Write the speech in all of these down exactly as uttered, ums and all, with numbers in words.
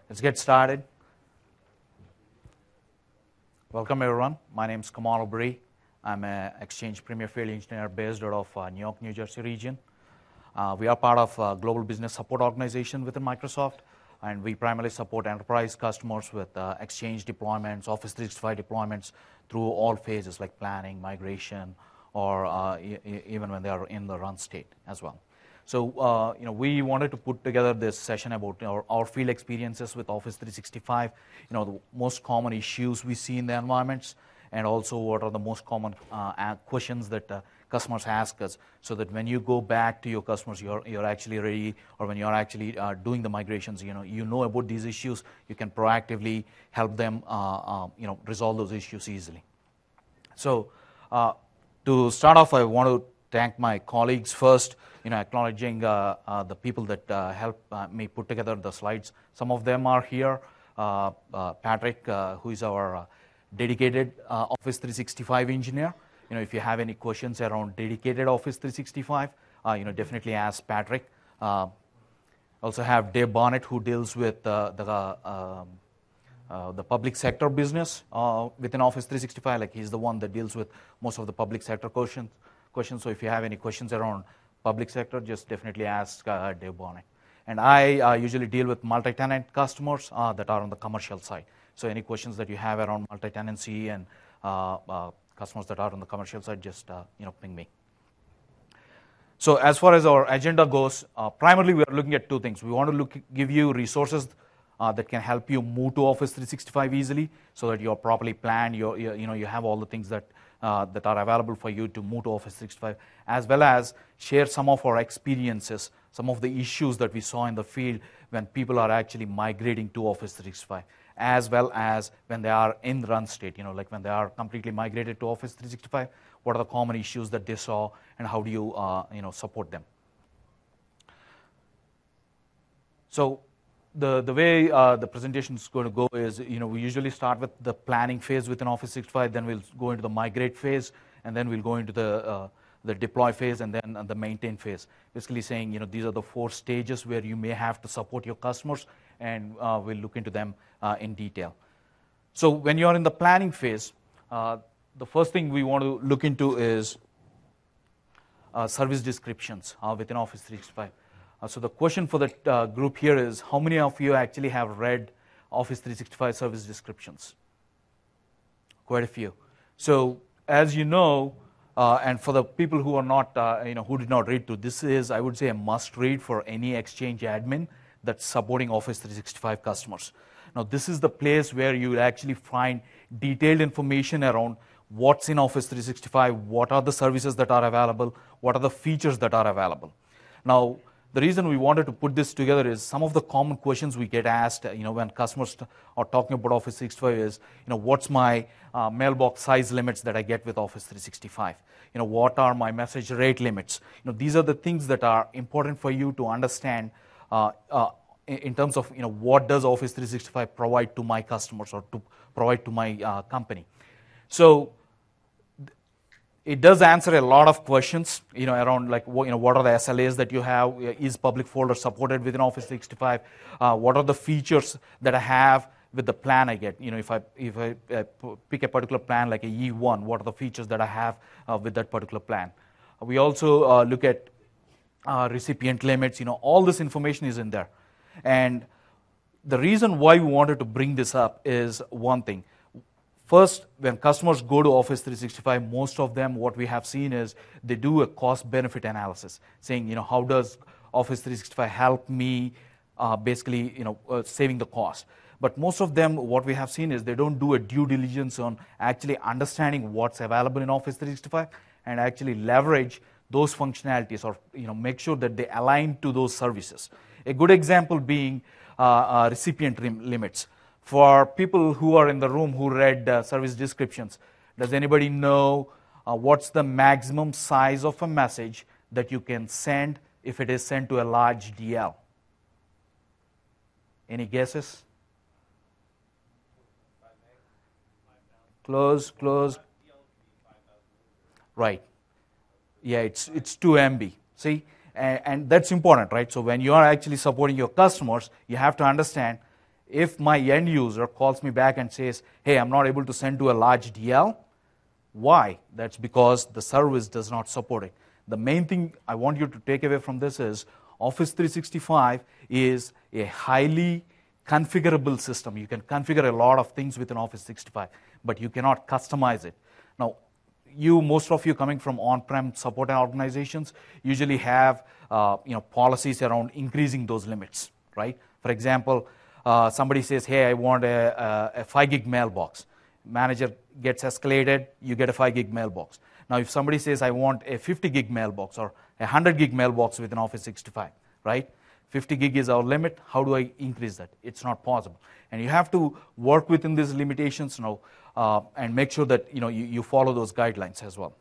Let's get started. Welcome, everyone. My name is Kamal Obri. I'm an Exchange Premier Field Engineer based out of uh, New York, New Jersey region. Uh, we are part of a global business support organization within Microsoft, and we primarily support enterprise customers with uh, Exchange deployments, Office three sixty-five deployments through all phases like planning, migration, or uh, e even when they are in the run state as well. So, uh, you know, we wanted to put together this session about our, our field experiences with Office three sixty-five, you know, the most common issues we see in the environments, and also what are the most common uh, questions that uh, customers ask us, so that when you go back to your customers, you're, you're actually ready, or when you're actually uh, doing the migrations, you know, you know about these issues, you can proactively help them, uh, uh, you know, resolve those issues easily. So, uh, to start off, I want to thank my colleagues first, you know, acknowledging uh, uh, the people that uh, helped uh, me put together the slides. Some of them are here. Uh, uh, Patrick, uh, who is our uh, dedicated uh, Office three sixty-five engineer. You know, if you have any questions around dedicated Office three sixty-five, uh, you know, definitely ask Patrick. Uh, also have Dave Bonnet, who deals with uh, the uh, um, uh, the public sector business uh, within Office three sixty-five. Like, he's the one that deals with most of the public sector questions. Questions. So if you have any questions around public sector, just definitely ask uh, Dave Bonnet. And I uh, usually deal with multi-tenant customers uh, that are on the commercial side. So any questions that you have around multi-tenancy and uh, uh, customers that are on the commercial side, just uh, you know, ping me. So as far as our agenda goes, uh, primarily we are looking at two things. We want to look, give you resources uh, that can help you move to Office three sixty-five easily, so that you're properly planned. You're, you're, you know, you have all the things that Uh, that are available for you to move to Office three sixty-five, as well as share some of our experiences, some of the issues that we saw in the field when people are actually migrating to Office three sixty-five, as well as when they are in run state, you know, like when they are completely migrated to Office three sixty-five, what are the common issues that they saw, and how do you, uh, you know, support them. So, The, the way uh, the presentation is going to go is, you know, we usually start with the planning phase within Office three sixty-five, then we'll go into the migrate phase, and then we'll go into the, uh, the deploy phase, and then uh, the maintain phase. Basically saying, you know, these are the four stages where you may have to support your customers, and uh, we'll look into them uh, in detail. So when you're in the planning phase, uh, the first thing we want to look into is uh, service descriptions uh, within Office three sixty-five. Uh, so the question for the uh, group here is, how many of you actually have read Office three sixty-five service descriptions? Quite a few. So as you know, uh, and for the people who are not, uh, you know, who did not read through, this is, I would say, a must-read for any Exchange admin that's supporting Office three sixty-five customers. Now, this is the place where you actually find detailed information around what's in Office three sixty-five, what are the services that are available, what are the features that are available. Now, the reason we wanted to put this together is some of the common questions we get asked, you know, when customers are talking about Office three sixty-five is, you know, what's my uh, mailbox size limits that I get with Office three sixty-five? You know, what are my message rate limits? You know, these are the things that are important for you to understand uh, uh, in terms of, you know, what does Office three sixty-five provide to my customers or to provide to my uh, company. So it does answer a lot of questions, you know, around like, you know, what are the S L As that you have? Is public folder supported within Office three sixty-five? Uh, what are the features that I have with the plan I get? You know, if I if I uh, pick a particular plan like a E one, what are the features that I have uh, with that particular plan? We also uh, look at uh, recipient limits. You know, all this information is in there, and the reason why we wanted to bring this up is one thing. First, when customers go to Office three sixty-five, most of them, what we have seen is they do a cost-benefit analysis, saying, you know, how does Office three sixty-five help me uh, basically, you know, uh, saving the cost. But most of them, what we have seen is they don't do a due diligence on actually understanding what's available in Office three sixty-five and actually leverage those functionalities, or, you know, make sure that they align to those services. A good example being uh, uh, recipient limits. For people who are in the room who read uh, service descriptions, does anybody know uh, what's the maximum size of a message that you can send if it is sent to a large D L? Any guesses? Close, close. Right. Yeah, it's it's two M B. See, and, and that's important, right? So when you are actually supporting your customers, you have to understand if my end user calls me back and says, hey, I'm not able to send to a large D L, why? That's because the service does not support it. The main thing I want you to take away from this is Office three sixty-five is a highly configurable system. You can configure a lot of things within Office three sixty-five, but you cannot customize it. Now, you, most of you coming from on-prem support organizations usually have uh, you know, policies around increasing those limits, right? For example, uh, somebody says, hey, I want a, a, a five gig mailbox. Manager gets escalated, you get a five gig mailbox. Now, if somebody says, I want a fifty gig mailbox or a one hundred gig mailbox within Office three sixty-five, right? fifty gig is our limit. How do I increase that? It's not possible. And you have to work within these limitations now uh, and make sure that you know you, you follow those guidelines as well.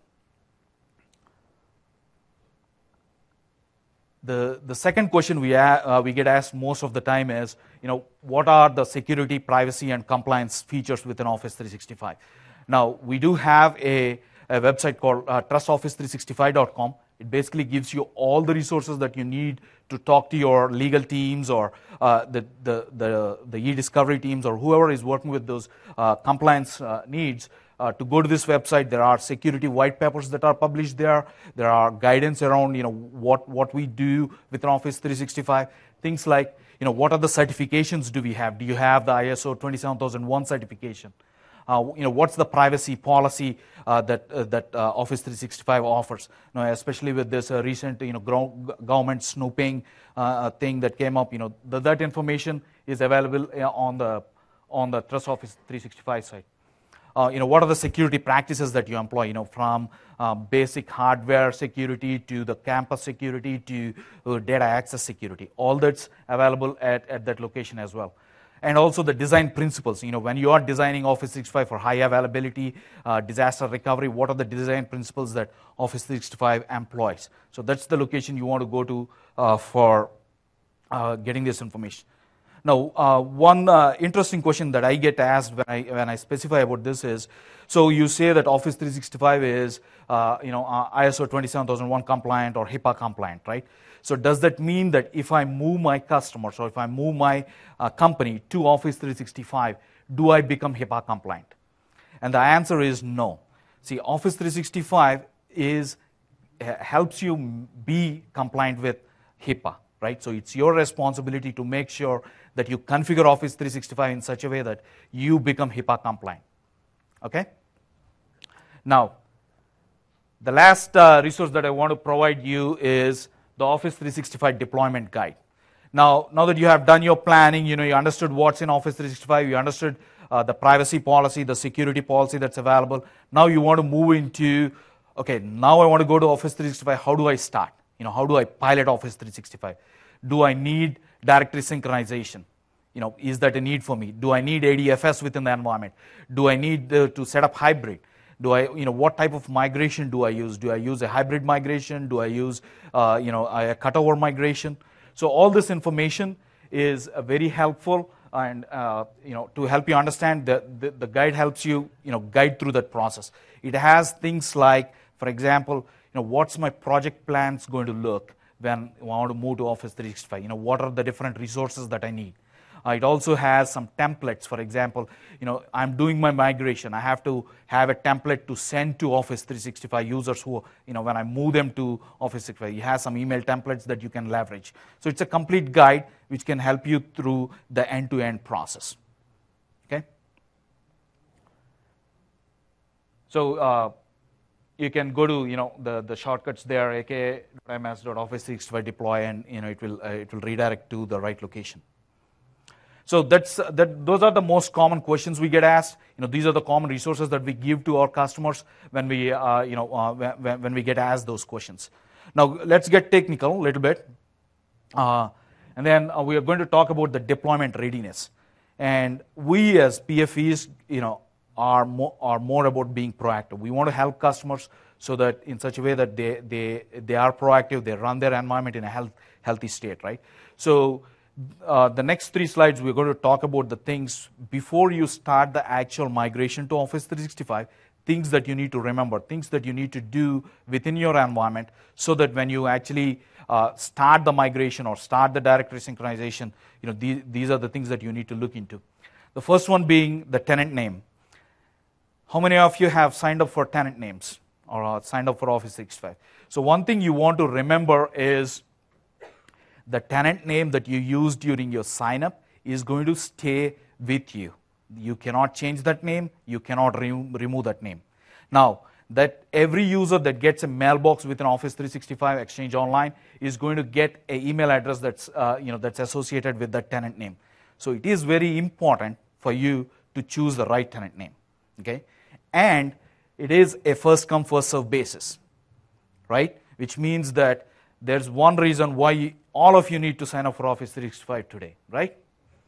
The, the second question we, uh, we get asked most of the time is, you know, what are the security, privacy, and compliance features within Office three sixty-five? Now, we do have a, a website called uh, trust office three sixty-five dot com. It basically gives you all the resources that you need to talk to your legal teams or uh, the, the, the, the e-discovery teams or whoever is working with those uh, compliance uh, needs. Uh, to go to this website, there are security white papers that are published there. There are guidance around, you know, what, what we do within Office three sixty-five. Things like, you know, what are the certifications do we have? Do you have the I S O twenty-seven thousand one certification? Uh, you know, what's the privacy policy uh, that uh, that uh, Office three sixty-five offers? You know, especially with this uh, recent, you know, government snooping uh, thing that came up. You know, th that information is available on the on the Trust Office three sixty-five site. Uh, you know, what are the security practices that you employ, you know, from uh, basic hardware security to the campus security to uh, data access security. All that's available at, at that location as well. And also the design principles. You know, when you are designing Office three sixty-five for high availability, uh, disaster recovery, what are the design principles that Office three sixty-five employs? So that's the location you want to go to uh, for uh, getting this information. Now, uh, one uh, interesting question that I get asked when I, when I specify about this is, so you say that Office three sixty-five is, uh, you know, uh, I S O twenty-seven thousand one compliant or HIPAA compliant, right? So does that mean that if I move my customers or if I move my uh, company to Office three sixty-five, do I become HIPAA compliant? And the answer is no. See, Office three sixty-five is, uh, helps you be compliant with HIPAA, right? So it's your responsibility to make sure that you configure Office three sixty-five in such a way that you become HIPAA compliant, okay? Now, the last uh, resource that I want to provide you is the Office three sixty-five deployment guide. Now, now that you have done your planning, you know, you understood what's in Office three sixty-five, you understood uh, the privacy policy, the security policy that's available. Now you want to move into, okay, now I want to go to Office three sixty-five, how do I start? You know, how do I pilot Office three sixty-five? Do I need directory synchronization? You know, is that a need for me? Do I need A D F S within the environment? Do I need uh, to set up hybrid? Do I, you know, what type of migration do I use? Do I use a hybrid migration? Do I use, uh, you know, a cutover migration? So all this information is uh, very helpful, and uh, you know, to help you understand, the, the the guide helps you, you know, guide through that process. It has things like, for example, you know, what's my project plans going to look when I want to move to Office three sixty-five? You know, what are the different resources that I need? Uh, it also has some templates. For example, you know, I'm doing my migration. I have to have a template to send to Office three sixty-five users who, you know, when I move them to Office three sixty-five, it has some email templates that you can leverage. So it's a complete guide which can help you through the end-to-end process. Okay. So uh, you can go to, you know, the the shortcuts there, aka.ms.office three sixty-five deploy, and you know it will uh, it will redirect to the right location. So that's, uh, that, those are the most common questions we get asked. You know, these are the common resources that we give to our customers when we, uh, you know, uh, when, when we get asked those questions. Now, let's get technical a little bit. Uh, and then uh, we are going to talk about the deployment readiness. And we as P F Es, you know, are more, are more about being proactive. We want to help customers so that in such a way that they, they, they are proactive, they run their environment in a health, healthy state, right? So, Uh, the next three slides, we're going to talk about the things before you start the actual migration to Office three sixty-five, things that you need to remember, things that you need to do within your environment so that when you actually uh, start the migration or start the directory synchronization, you know, these, these are the things that you need to look into. The first one being the tenant name. How many of you have signed up for tenant names or uh, signed up for Office three sixty-five? So one thing you want to remember is the tenant name that you use during your sign up is going to stay with you. You cannot change that name. You cannot re remove that name. Now, that every user that gets a mailbox within Office three sixty-five Exchange Online is going to get an email address that's, uh, you know, that's associated with that tenant name. So it is very important for you to choose the right tenant name. Okay? And it is a first come, first serve basis, right? Which means that there's one reason why you, all of you need to sign up for Office three sixty-five today, right?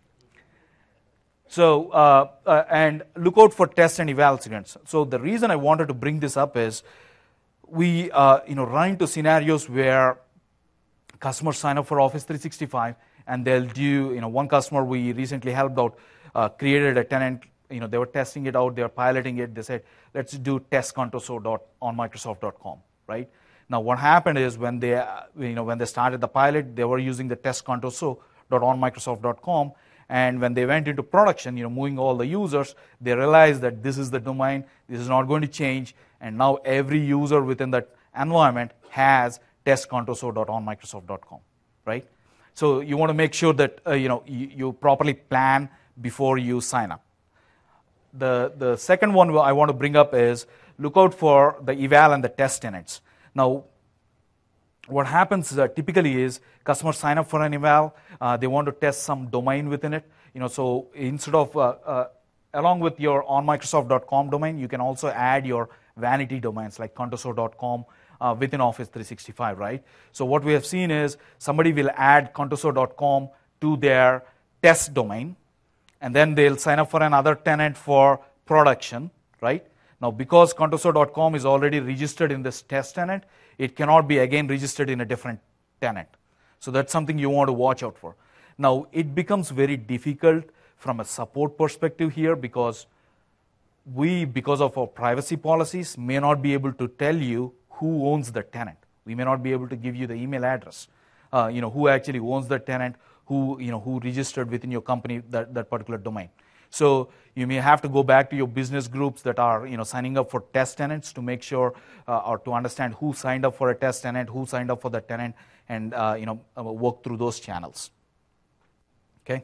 So, uh, uh, and look out for test and eval incidents. So the reason I wanted to bring this up is we, uh, you know, run into scenarios where customers sign up for Office three sixty-five and they'll do, you know, one customer we recently helped out uh, created a tenant. You know, they were testing it out, they were piloting it. They said, let's do test contoso dot on Microsoft dot com, right? Now, what happened is when they, uh, you know, when they started the pilot, they were using the test contoso dot on Microsoft dot com, and when they went into production, you know, moving all the users, they realized that this is the domain, this is not going to change, and now every user within that environment has test contoso dot on Microsoft dot com, right? So you want to make sure that uh, you know you, you properly plan before you sign up. The, the second one I want to bring up is look out for the eval and the test tenants. Now, what happens uh, typically is customers sign up for an eval, uh, they want to test some domain within it. You know, so instead of, uh, uh, along with your on Microsoft dot com domain, you can also add your vanity domains like contoso dot com uh, within Office three sixty-five, right? So what we have seen is somebody will add contoso dot com to their test domain, and then they'll sign up for another tenant for production, right? Now, because contoso dot com is already registered in this test tenant, it cannot be again registered in a different tenant. So that's something you want to watch out for. Now, it becomes very difficult from a support perspective here because we, because of our privacy policies, may not be able to tell you who owns the tenant. We may not be able to give you the email address, uh, you know, who actually owns the tenant, who, you know, who registered within your company that, that particular domain. So you may have to go back to your business groups that are, you know, signing up for test tenants to make sure uh, or to understand who signed up for a test tenant, who signed up for the tenant, and uh, you know, uh, work through those channels. Okay.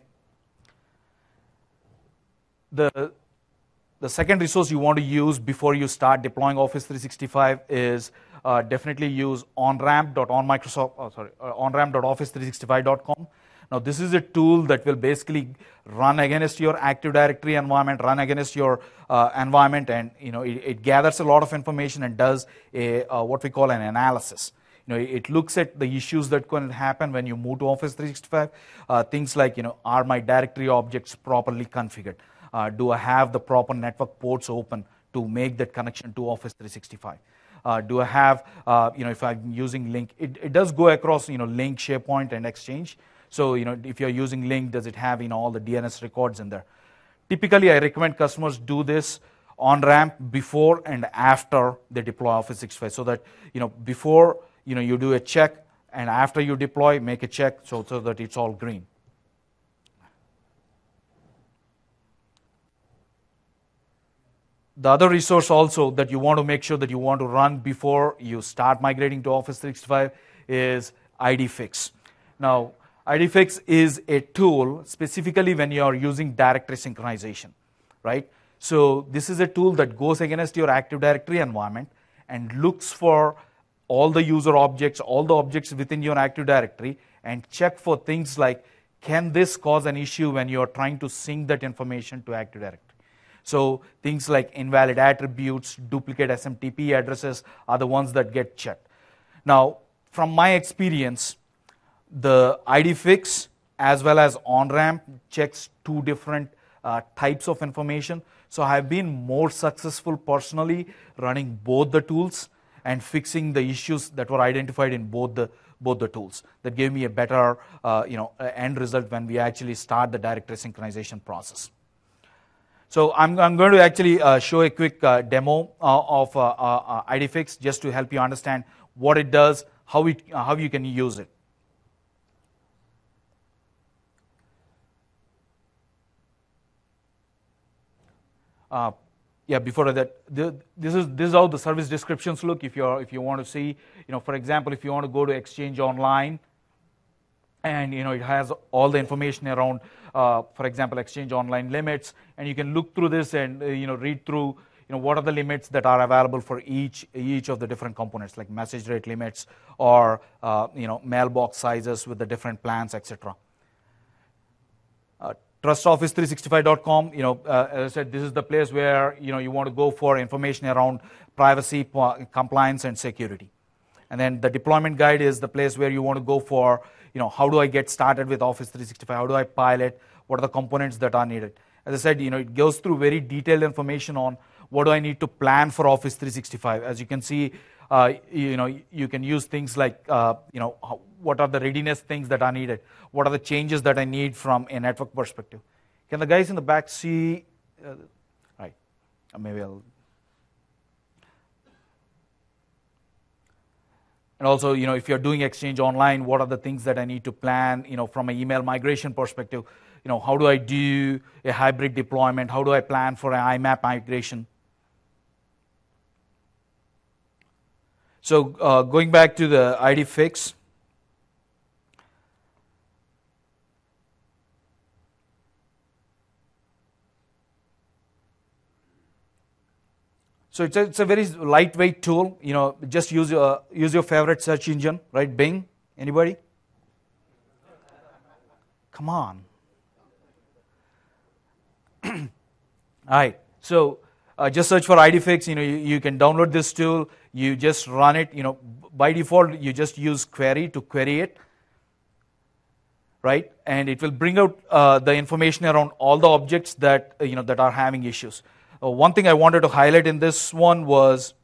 The the second resource you want to use before you start deploying Office three sixty-five is uh, definitely use onramp dot on Microsoft. Oh, sorry, uh, onramp dot office three sixty-five dot com. Now, this is a tool that will basically run against your Active Directory environment, run against your uh, environment, and you know it, it gathers a lot of information and does a uh, what we call an analysis. You know, it looks at the issues that can happen when you move to Office three sixty-five. Uh, things like, you know, are my directory objects properly configured? Uh, do I have the proper network ports open to make that connection to Office three sixty-five? Uh, do I have, uh, you know, if I'm using Link, it, it does go across, you know, Link, SharePoint, and Exchange. So, you know, if you're using Link, does it have, you know, all the D N S records in there? Typically, I recommend customers do this on ramp before and after they deploy Office three sixty-five, so that, you know, before, you know, you do a check, and after you deploy, make a check so, so that it's all green. The other resource also that you want to make sure that you want to run before you start migrating to Office three sixty-five is I D Fix. Now, I D Fix is a tool specifically when you are using directory synchronization, right? So this is a tool that goes against your Active Directory environment and looks for all the user objects, all the objects within your Active Directory, and check for things like, can this cause an issue when you are trying to sync that information to Active Directory? So things like invalid attributes, duplicate S M T P addresses are the ones that get checked. Now, from my experience, the I D Fix as well as OnRamp checks two different uh, types of information. So I've been more successful personally running both the tools and fixing the issues that were identified in both the both the tools. That gave me a better uh, you know end result when we actually start the directory synchronization process. So I'm, I'm going to actually uh, show a quick uh, demo uh, of uh, uh, IDFix just to help you understand what it does, how, it, uh, how you can use it. Uh, yeah, before that, the, this is this is how the service descriptions look. If you're if you want to see, you know, for example, if you want to go to Exchange Online, and you know it has all the information around, uh, for example, Exchange Online limits, and you can look through this and uh, you know read through, you know, what are the limits that are available for each each of the different components, like message rate limits or uh, you know mailbox sizes with the different plans, et cetera. Uh, Trust Office three sixty-five dot com, you know, uh, as I said, this is the place where, you know, you want to go for information around privacy, compliance, and security. And then the deployment guide is the place where you want to go for, you know, how do I get started with Office three sixty-five? How do I pilot? What are the components that are needed? As I said, you know, it goes through very detailed information on what do I need to plan for Office three sixty-five. As you can see, uh, you know, you can use things like, uh, you know, how, what are the readiness things that are needed? What are the changes that I need from a network perspective? Can the guys in the back see? Uh, right, uh, maybe I'll. And also, you know, if you're doing Exchange Online, what are the things that I need to plan, you know, from an email migration perspective? You know, how do I do a hybrid deployment? How do I plan for an I M A P migration? So uh, going back to the IDFix. So it's a, it's a very lightweight tool. You know, just use your use your favorite search engine, right? Bing. Anybody? Come on. All right. So uh, just search for IDFix. You know, you, you can download this tool. You just run it. You know, by default, you just use query to query it, right? And it will bring out uh, the information around all the objects that uh, you know that are having issues. Uh, one thing I wanted to highlight in this one was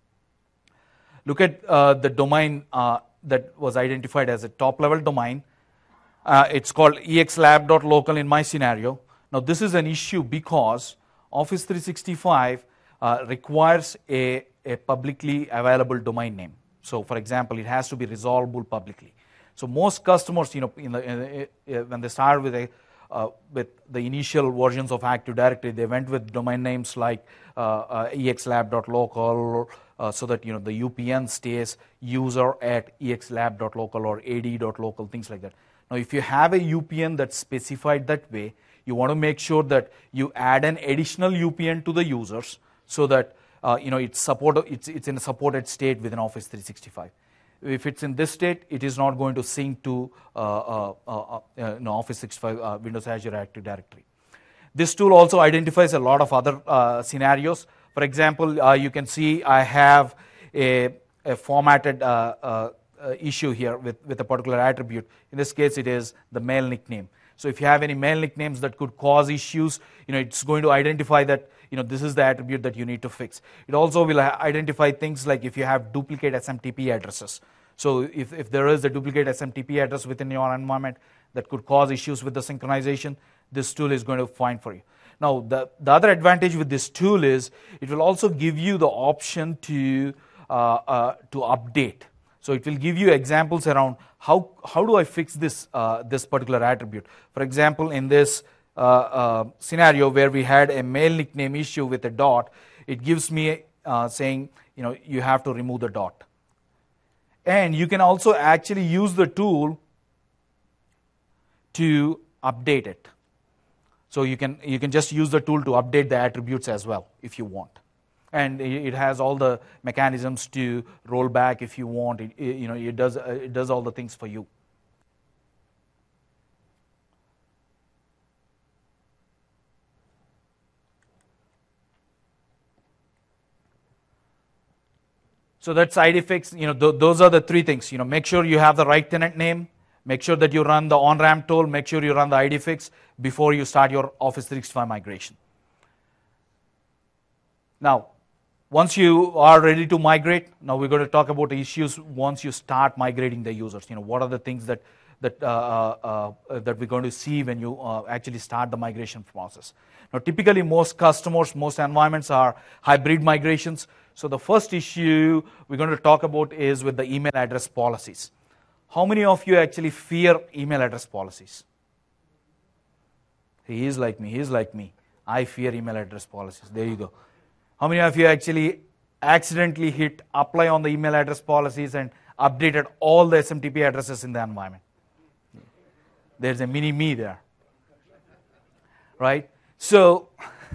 look at uh, the domain uh, that was identified as a top-level domain. Uh, it's called exlab dot local in my scenario. Now, this is an issue because Office three sixty-five uh, requires a, a publicly available domain name. So, for example, it has to be resolvable publicly. So, most customers, you know, in the, in the, when they start with a Uh, with the initial versions of Active Directory, they went with domain names like uh, uh, exlab dot local, uh, so that you know the U P N stays user at exlab dot local or ad dot local, things like that. Now, if you have a U P N that's specified that way, you want to make sure that you add an additional U P N to the users so that uh, you know it's support it's it's in a supported state within Office three sixty-five. If it's in this state, it is not going to sync to uh, uh, uh, uh, no, Office three sixty-five, uh, Windows Azure Active Directory. This tool also identifies a lot of other uh, scenarios. For example, uh, you can see I have a, a formatted uh, uh, uh, issue here with, with a particular attribute. In this case, it is the mail nickname. So if you have any mail nicknames that could cause issues, you know, it's going to identify that, you know, this is the attribute that you need to fix. It also will identify things like if you have duplicate S M T P addresses. So if, if there is a duplicate S M T P address within your environment that could cause issues with the synchronization, this tool is going to find for you. Now, the, the other advantage with this tool is it will also give you the option to, uh, uh, to update. So it will give you examples around how, how do I fix this, uh, this particular attribute. For example, in this uh, uh, scenario where we had a mail nickname issue with a dot, it gives me uh, saying, you know, you have to remove the dot. And you can also actually use the tool to update it. So you can, you can just use the tool to update the attributes as well if you want. And it has all the mechanisms to roll back if you want. It, you know, it does, it does all the things for you. So that's IDFix. You know, th those are the three things. You know, make sure you have the right tenant name. Make sure that you run the on-ramp tool. Make sure you run the IDFix before you start your Office three sixty-five migration. Now, once you are ready to migrate, now we're going to talk about the issues once you start migrating the users. You know, what are the things that that uh, uh, uh, that we're going to see when you uh, actually start the migration process. Now, typically, most customers, most environments are hybrid migrations. So the first issue we're going to talk about is with the email address policies. How many of you actually fear email address policies? He is like me. He is like me. I fear email address policies. There you go. How many of you actually accidentally hit apply on the email address policies and updated all the S M T P addresses in the environment? There's a mini me there. Right? So,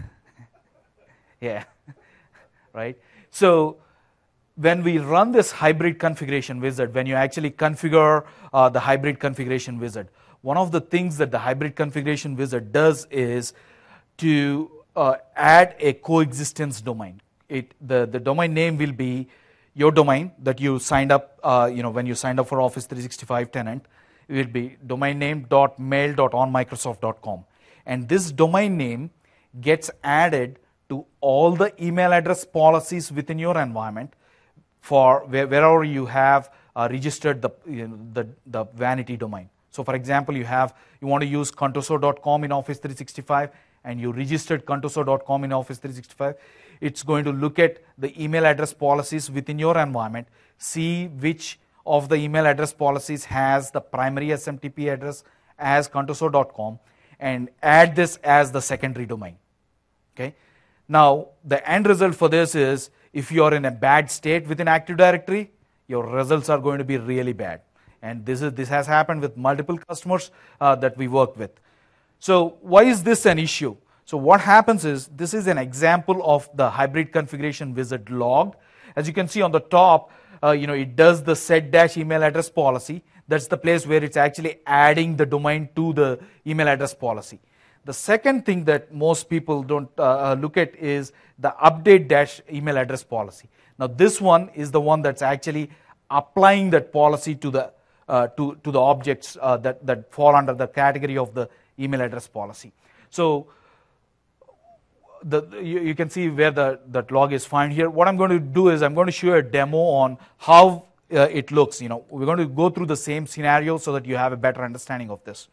yeah. Right? So, when we run this hybrid configuration wizard, when you actually configure uh, the hybrid configuration wizard, one of the things that the hybrid configuration wizard does is to uh, add a coexistence domain. It, the, the domain name will be your domain that you signed up, uh, you know, when you signed up for Office three sixty-five tenant. It will be domain name dot mail dot on microsoft dot com. And this domain name gets added to all the email address policies within your environment for where, wherever you have uh, registered the, you know, the, the vanity domain. So for example, you have you want to use contoso dot com in Office three sixty-five and you registered contoso dot com in Office three sixty-five. It's going to look at the email address policies within your environment, see which of the email address policies has the primary S M T P address as contoso dot com and add this as the secondary domain. Okay. Now, the end result for this is if you are in a bad state within Active Directory, your results are going to be really bad. And this is this has happened with multiple customers uh, that we work with. So why is this an issue? So what happens is this is an example of the hybrid configuration wizard log. As you can see on the top, uh, you know, it does the set dash email address policy. That's the place where it's actually adding the domain to the email address policy. The second thing that most people don't uh, look at is the update dash email address policy. Now this one is the one that's actually applying that policy to the uh, to to the objects uh, that that fall under the category of the email address policy. So the, you, you can see where the that log is found here. What I'm going to do is I'm going to show a demo on how uh, it looks. You know, we're going to go through the same scenario so that you have a better understanding of this.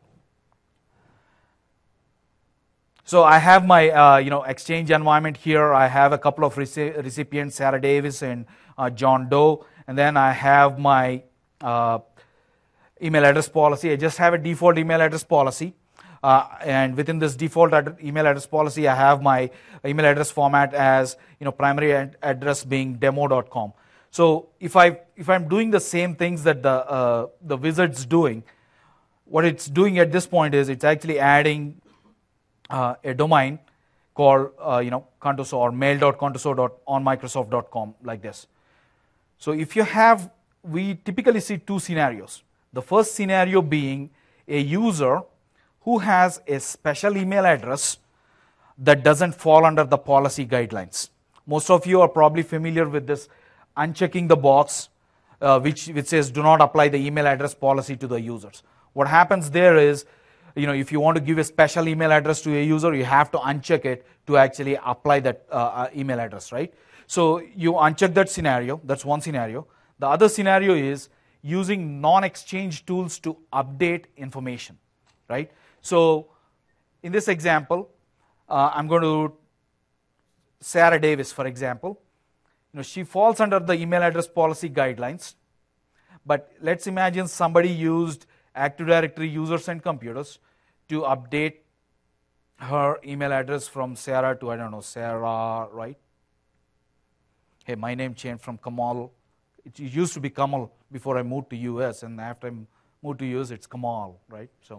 So I have my uh, you know Exchange environment here. I have a couple of reci recipients, Sarah Davis and uh, John Doe, and then I have my uh, email address policy. I just have a default email address policy, uh, and within this default ad email address policy, I have my email address format as you know primary ad address being demo dot com. So if I if I'm doing the same things that the uh, the wizard's doing, what it's doing at this point is it's actually adding Uh, a domain called uh, you know contoso or mail dot contoso dot on microsoft dot com like this. So if you have, we typically see two scenarios. The first scenario being a user who has a special email address that doesn't fall under the policy guidelines. Most of you are probably familiar with this unchecking the box uh, which, which says do not apply the email address policy to the users. What happens there is, you know, if you want to give a special email address to a user, you have to uncheck it to actually apply that uh, email address, right? So you uncheck that scenario. That's one scenario. The other scenario is using non-exchange tools to update information, right? So in this example, uh, I'm going to Sarah Davis, for example. You know, she falls under the email address policy guidelines. But let's imagine somebody used Active Directory users and computers to update her email address from Sarah to, I don't know, Sarah, right? Hey, my name changed from Kamal. It used to be Kamal before I moved to U S, and after I moved to U S, it's Kamal, right? So,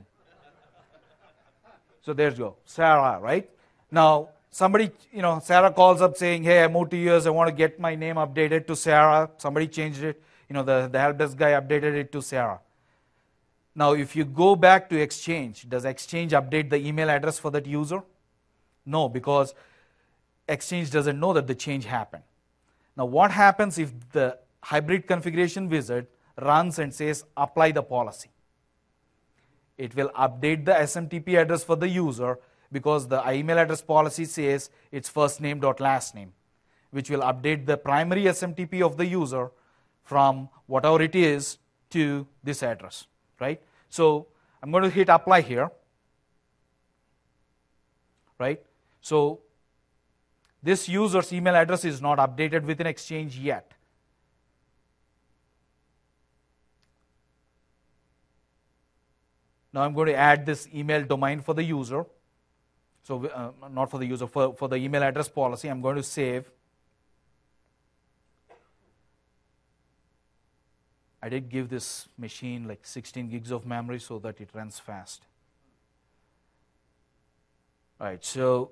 so there you go, Sarah, right? Now, somebody, you know, Sarah calls up saying, hey, I moved to U S, I want to get my name updated to Sarah. Somebody changed it. You know, the, the help desk guy updated it to Sarah. Now, if you go back to Exchange, does Exchange update the email address for that user? No, because Exchange doesn't know that the change happened. Now, what happens if the hybrid configuration wizard runs and says, apply the policy? It will update the S M T P address for the user because the email address policy says it's first name dot last name, which will update the primary S M T P of the user from whatever it is to this address, right? So I'm going to hit apply here, right? So this user's email address is not updated within Exchange yet. Now I'm going to add this email domain for the user. So uh, not for the user, for, for the email address policy. I'm going to save. I did give this machine like sixteen gigs of memory so that it runs fast. All right, so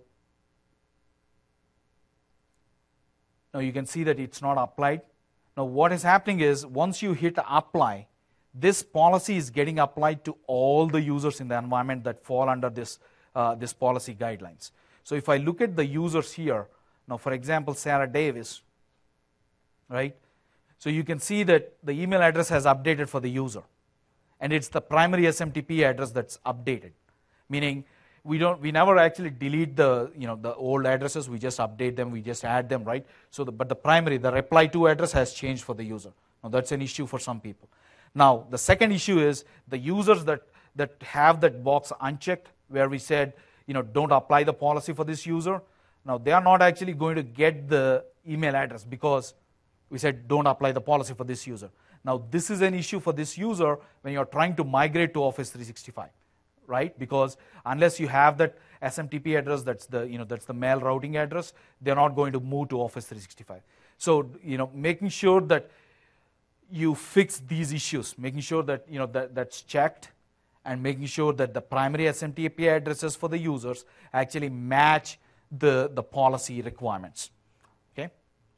now you can see that it's not applied. Now what is happening is once you hit apply, this policy is getting applied to all the users in the environment that fall under this, uh, this policy guidelines. So if I look at the users here, now for example, Sarah Davis, right? So you can see that the email address has updated for the user. And it's the primary S M T P address that's updated. Meaning we don't, we never actually delete the, you know, the old addresses, we just update them, we just add them, right? So, the, but the primary, the reply to address has changed for the user. Now that's an issue for some people. Now the second issue is the users that, that have that box unchecked, where we said, you know, don't apply the policy for this user. Now they are not actually going to get the email address because we said don't apply the policy for this user. Now this is an issue for this user when you're trying to migrate to Office three sixty-five, right? Because unless you have that S M T P address, that's the, you know, that's the mail routing address, they're not going to move to Office three sixty-five. So, you know, making sure that you fix these issues, making sure that, you know, that, that's checked, and making sure that the primary S M T P addresses for the users actually match the, the policy requirements. Okay?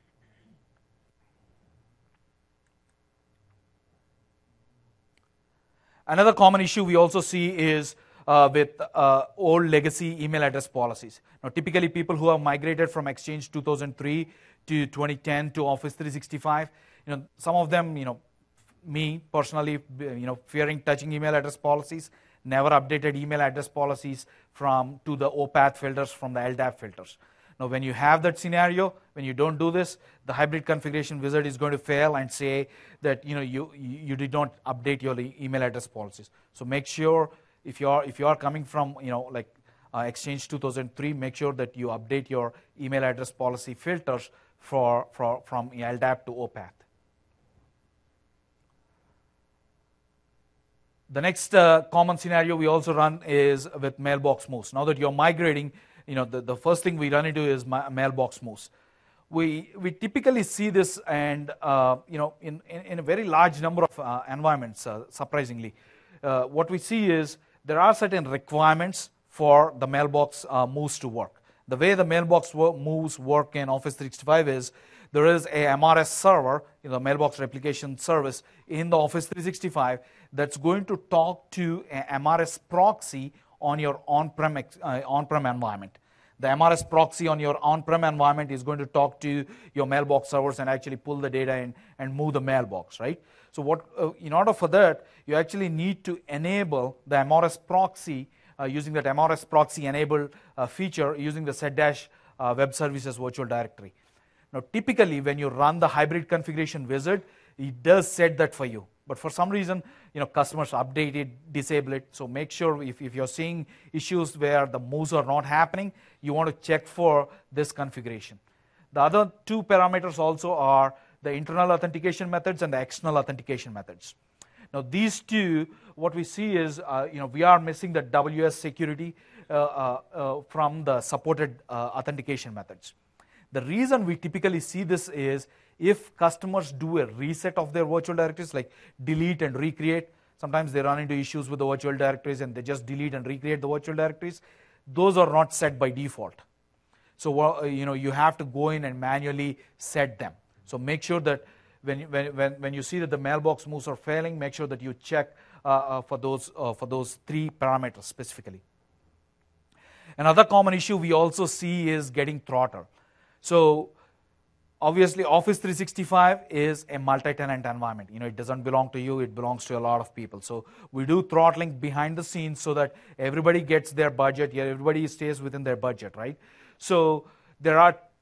Another common issue we also see is uh, with uh, old legacy email address policies. Now, typically people who have migrated from Exchange two thousand three to twenty ten to Office three sixty-five, you know, some of them, you know, me personally, you know, fearing touching email address policies, never updated email address policies from to the O PATH filters from the L D A P filters. Now, when you have that scenario, when you don't do this, the hybrid configuration wizard is going to fail and say that, you know, you you did not update your email address policies. So make sure if you are if you are coming from, you know, like uh, Exchange two thousand three, make sure that you update your email address policy filters for, for from L D A P to O PATH. The next uh, common scenario we also run is with mailbox moves. Now that you're migrating, you know, the, the first thing we run into is ma mailbox moves. We, we typically see this and, uh, you know, in, in, in a very large number of uh, environments, uh, surprisingly. Uh, what we see is there are certain requirements for the mailbox uh, moves to work. The way the mailbox wo moves work in Office three sixty-five is there is a M R S server, you know, mailbox replication service in the Office three sixty-five that's going to talk to a M R S proxy on your on-prem uh, on-prem environment. The M R S proxy on your on-prem environment is going to talk to your mailbox servers and actually pull the data in and move the mailbox, right? So what, uh, in order for that, you actually need to enable the M R S proxy uh, using that M R S proxy enabled uh, feature using the Z-Dash uh, Web Services Virtual Directory. Now, typically, when you run the hybrid configuration wizard, it does set that for you. But for some reason, you know, customers update it, disable it. So make sure if, if you're seeing issues where the moves are not happening, you want to check for this configuration. The other two parameters also are the internal authentication methods and the external authentication methods. Now, these two, what we see is, uh, you know, we are missing the W S security uh, uh, uh, from the supported uh, authentication methods. The reason we typically see this is if customers do a reset of their virtual directories, like delete and recreate, sometimes they run into issues with the virtual directories and they just delete and recreate the virtual directories. Those are not set by default. So, you know, you have to go in and manually set them. So make sure that when, when, when, when you see that the mailbox moves are failing, make sure that you check uh, uh, for, those, uh, for those three parameters specifically. Another common issue we also see is getting throttled. So obviously Office three sixty-five is a multi-tenant environment. You know, it doesn't belong to you, it belongs to a lot of people. So we do throttling behind the scenes so that everybody gets their budget, everybody stays within their budget, right? So there are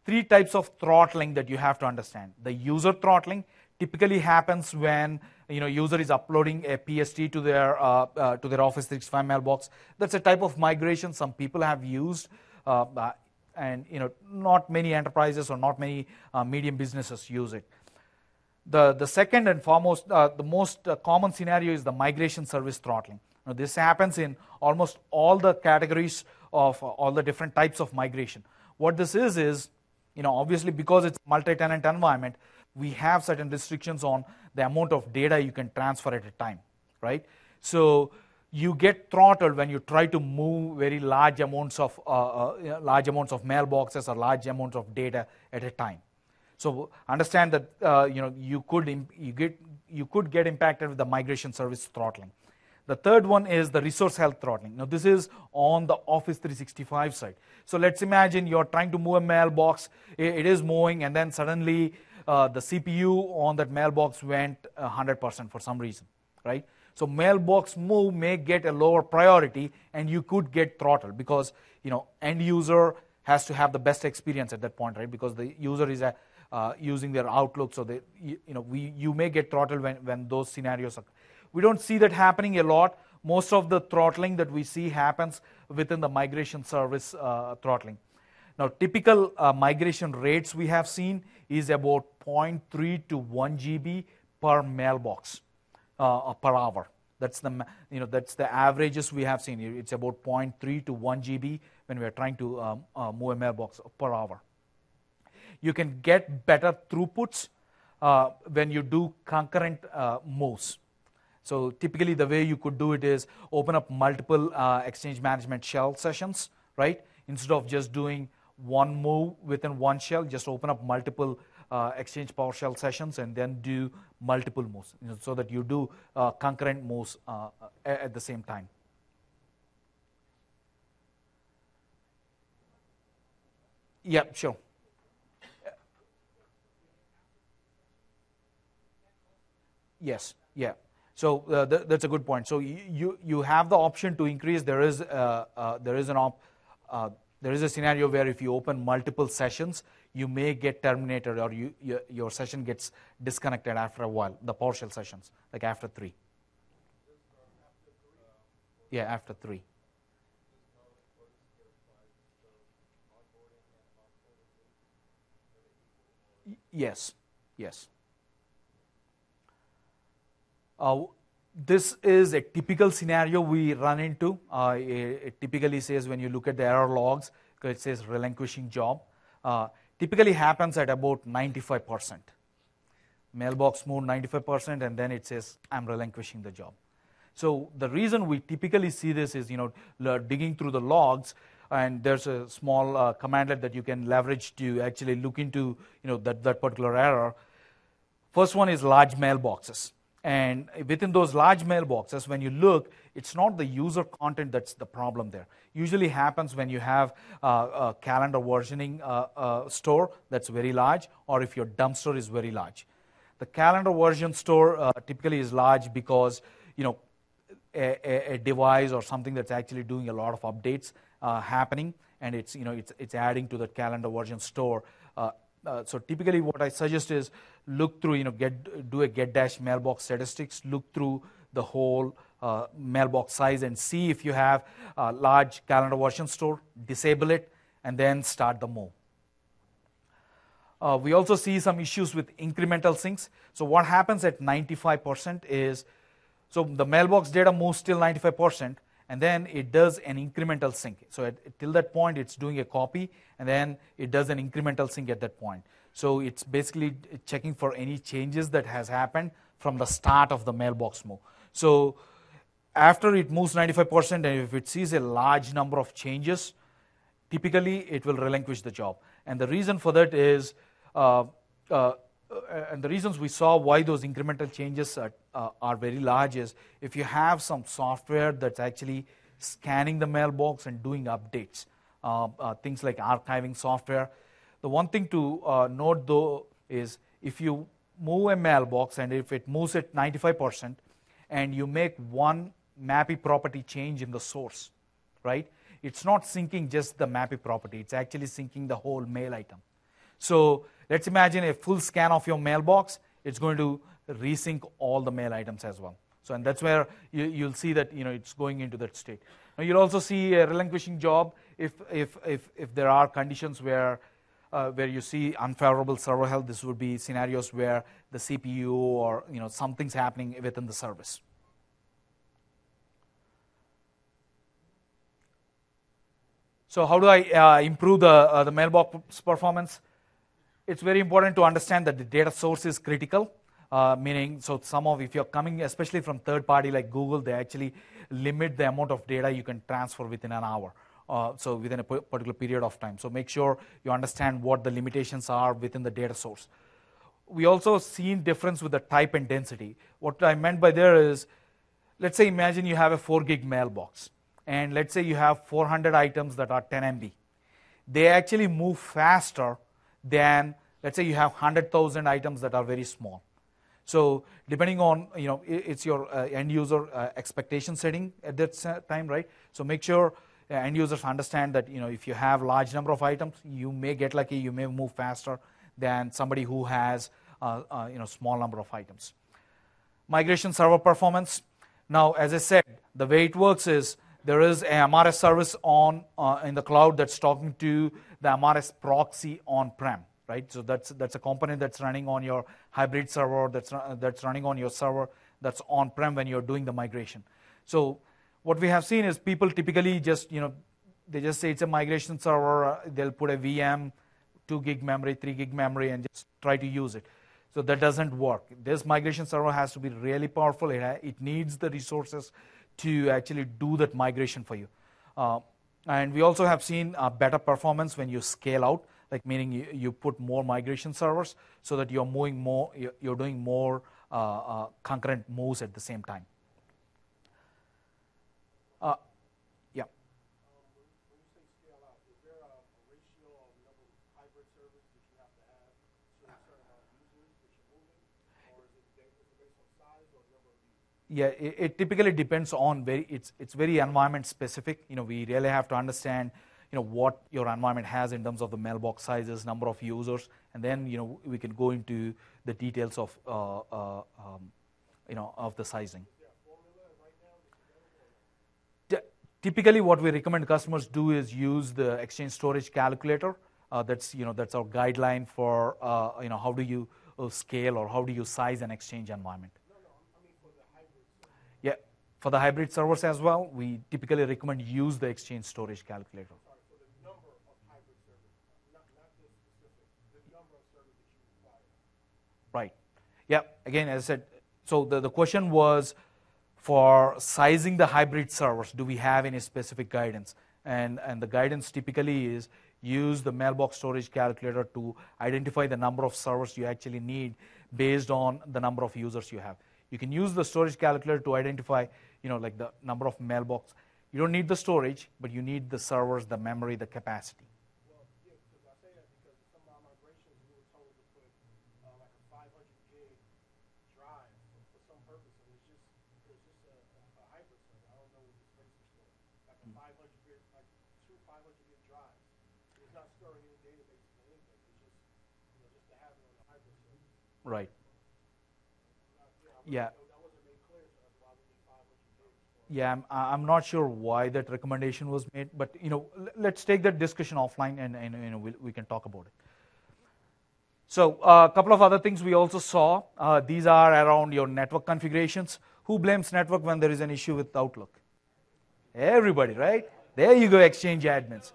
three types of throttling that you have to understand. The user throttling typically happens when you know user is uploading a P S T to their uh, uh, to their Office three sixty-five mailbox. That's a type of migration some people have used, uh, uh, and you know not many enterprises or not many uh, medium businesses use it. The the second and foremost, uh, the most uh, common scenario is the migration service throttling. Now, this happens in almost all the categories of uh, all the different types of migration. What this is is, you know, obviously because it's a multi-tenant environment, we have certain restrictions on the amount of data you can transfer at a time, right? So you get throttled when you try to move very large amounts of uh, uh, large amounts of mailboxes or large amounts of data at a time. So understand that uh, you know you could you get you could get impacted with the migration service throttling. The third one is the resource health throttling. Now, this is on the Office three sixty-five side. So let's imagine you're trying to move a mailbox. It is moving, and then suddenly uh, the C P U on that mailbox went one hundred percent for some reason, right? So mailbox move may get a lower priority, and you could get throttled because you know end user has to have the best experience at that point, right? Because the user is a, uh, using their Outlook, so they you, you know we you may get throttled when when those scenarios occur. We don't see that happening a lot. Most of the throttling that we see happens within the migration service uh, throttling. Now, typical uh, migration rates we have seen is about zero point three to one G B per mailbox uh, per hour. That's the you know that's the averages we have seen. It's about zero point three to one G B when we are trying to um, uh, move a mailbox per hour. You can get better throughputs uh, when you do concurrent uh, moves. So typically the way you could do it is open up multiple uh, exchange management shell sessions, right? Instead of just doing one move within one shell, just open up multiple uh, exchange PowerShell sessions and then do multiple moves, you know, so that you do uh, concurrent moves uh, at the same time. Yeah, sure. Yes, yeah. So uh, th that's a good point. So you, you you have the option to increase. There is uh, uh, there is an op uh, there is a scenario where if you open multiple sessions, you may get terminated or you, you your session gets disconnected after a while. The PowerShell sessions, like after three. Yeah, after three. Y yes, yes. Uh, this is a typical scenario we run into. Uh, it, it typically says when you look at the error logs, it says relinquishing job. Uh, typically happens at about ninety-five percent. Mailbox moved ninety-five percent, and then it says I'm relinquishing the job. So the reason we typically see this is, you know, digging through the logs, and there's a small uh, commandlet that you can leverage to actually look into, you know, that, that particular error. First one is large mailboxes. And within those large mailboxes, when you look, it's not the user content that's the problem there. Usually happens when you have uh, a calendar versioning uh, uh, store that's very large, or if your dump store is very large. The calendar version store uh, typically is large because, you know, a, a, a device or something that's actually doing a lot of updates uh, happening, and it's, you know, it's, it's adding to the calendar version store. Uh, Uh, so typically what I suggest is look through, you know, get do a get dash mailbox statistics, look through the whole uh, mailbox size and see if you have a large calendar version store, disable it, and then start the move. Uh, we also see some issues with incremental syncs. So what happens at ninety-five percent is, so the mailbox data moves till ninety-five percent, and then it does an incremental sync. So at, till that point, it's doing a copy, and then it does an incremental sync at that point. So it's basically checking for any changes that has happened from the start of the mailbox move. So after it moves ninety-five percent, and if it sees a large number of changes, typically it will relinquish the job. And the reason for that is, uh, uh, and the reasons we saw why those incremental changes are, uh, are very large is if you have some software that's actually scanning the mailbox and doing updates, uh, uh, things like archiving software. The one thing to uh, note though is if you move a mailbox and if it moves at ninety-five percent and you make one MAPI property change in the source, right? It's not syncing just the MAPI property, it's actually syncing the whole mail item. So let's imagine a full scan of your mailbox. It's going to resync all the mail items as well. So, and that's where you, you'll see that, you know, it's going into that state. Now, you'll also see a relinquishing job if, if, if, if there are conditions where, uh, where you see unfavorable server health. This would be scenarios where the C P U or, you know, something's happening within the service. So how do I uh, improve the, uh, the mailbox performance? It's very important to understand that the data source is critical. Uh, meaning, so some of, if you're coming, especially from third party like Google, they actually limit the amount of data you can transfer within an hour. Uh, so within a particular period of time. So make sure you understand what the limitations are within the data source. We also seen difference with the type and density. What I meant by there is, let's say imagine you have a four gig mailbox. And let's say you have four hundred items that are ten M B. They actually move faster than, let's say you have one hundred thousand items that are very small. So depending on, you know, it's your uh, end user uh, expectation setting at that time, right? So make sure uh, end users understand that, you know, if you have large number of items, you may get lucky, you may move faster than somebody who has, uh, uh, you know, small number of items. Migration server performance. Now, as I said, the way it works is there is a M R S service on uh, in the cloud that's talking to the M R S proxy on-prem. Right, so that's that's a component that's running on your hybrid server, that's uh, that's running on your server, that's on-prem when you're doing the migration. So what we have seen is people typically just, you know, they just say it's a migration server. Uh, they'll put a V M, two gig memory, three gig memory, and just try to use it. So that doesn't work. This migration server has to be really powerful. It ha it needs the resources to actually do that migration for you. Uh, and we also have seen uh, better performance when you scale out. Like meaning you, you put more migration servers so that you're moving more, you're, you're doing more uh, uh, concurrent moves at the same time. Uh, yeah. Um, when, when you say scale out, is there a, a ratio of number of hybrid servers that you have to have to a certain amount of users that you're moving, or is it, is it based on size or number of users? Yeah, it, it typically depends on very. It's it's very environment specific. You know, we really have to understand, you know, what your environment has in terms of the mailbox sizes, number of users, and then, you know, we can go into the details of, uh, uh, um, you know, of the sizing. Is there a formula right now that's available? Typically, what we recommend customers do is use the Exchange Storage Calculator. Uh, that's, you know, that's our guideline for, uh, you know, how do you uh, scale or how do you size an Exchange environment. No, no, I mean for the hybrid server. Yeah, for the hybrid servers as well, we typically recommend use the Exchange Storage Calculator. Right. Yeah, again, as I said, so the, the question was for sizing the hybrid servers, do we have any specific guidance? And, and the guidance typically is use the mailbox storage calculator to identify the number of servers you actually need based on the number of users you have. You can use the storage calculator to identify, you know, like the number of mailbox. You don't need the storage, but you need the servers, the memory, the capacity. Right. Yeah. Yeah, I'm, I'm not sure why that recommendation was made, but, you know, let's take that discussion offline, and, and you know, we, we can talk about it. So a uh, couple of other things we also saw. Uh, these are around your network configurations. Who blames network when there is an issue with Outlook? Everybody, right? There you go, Exchange admins.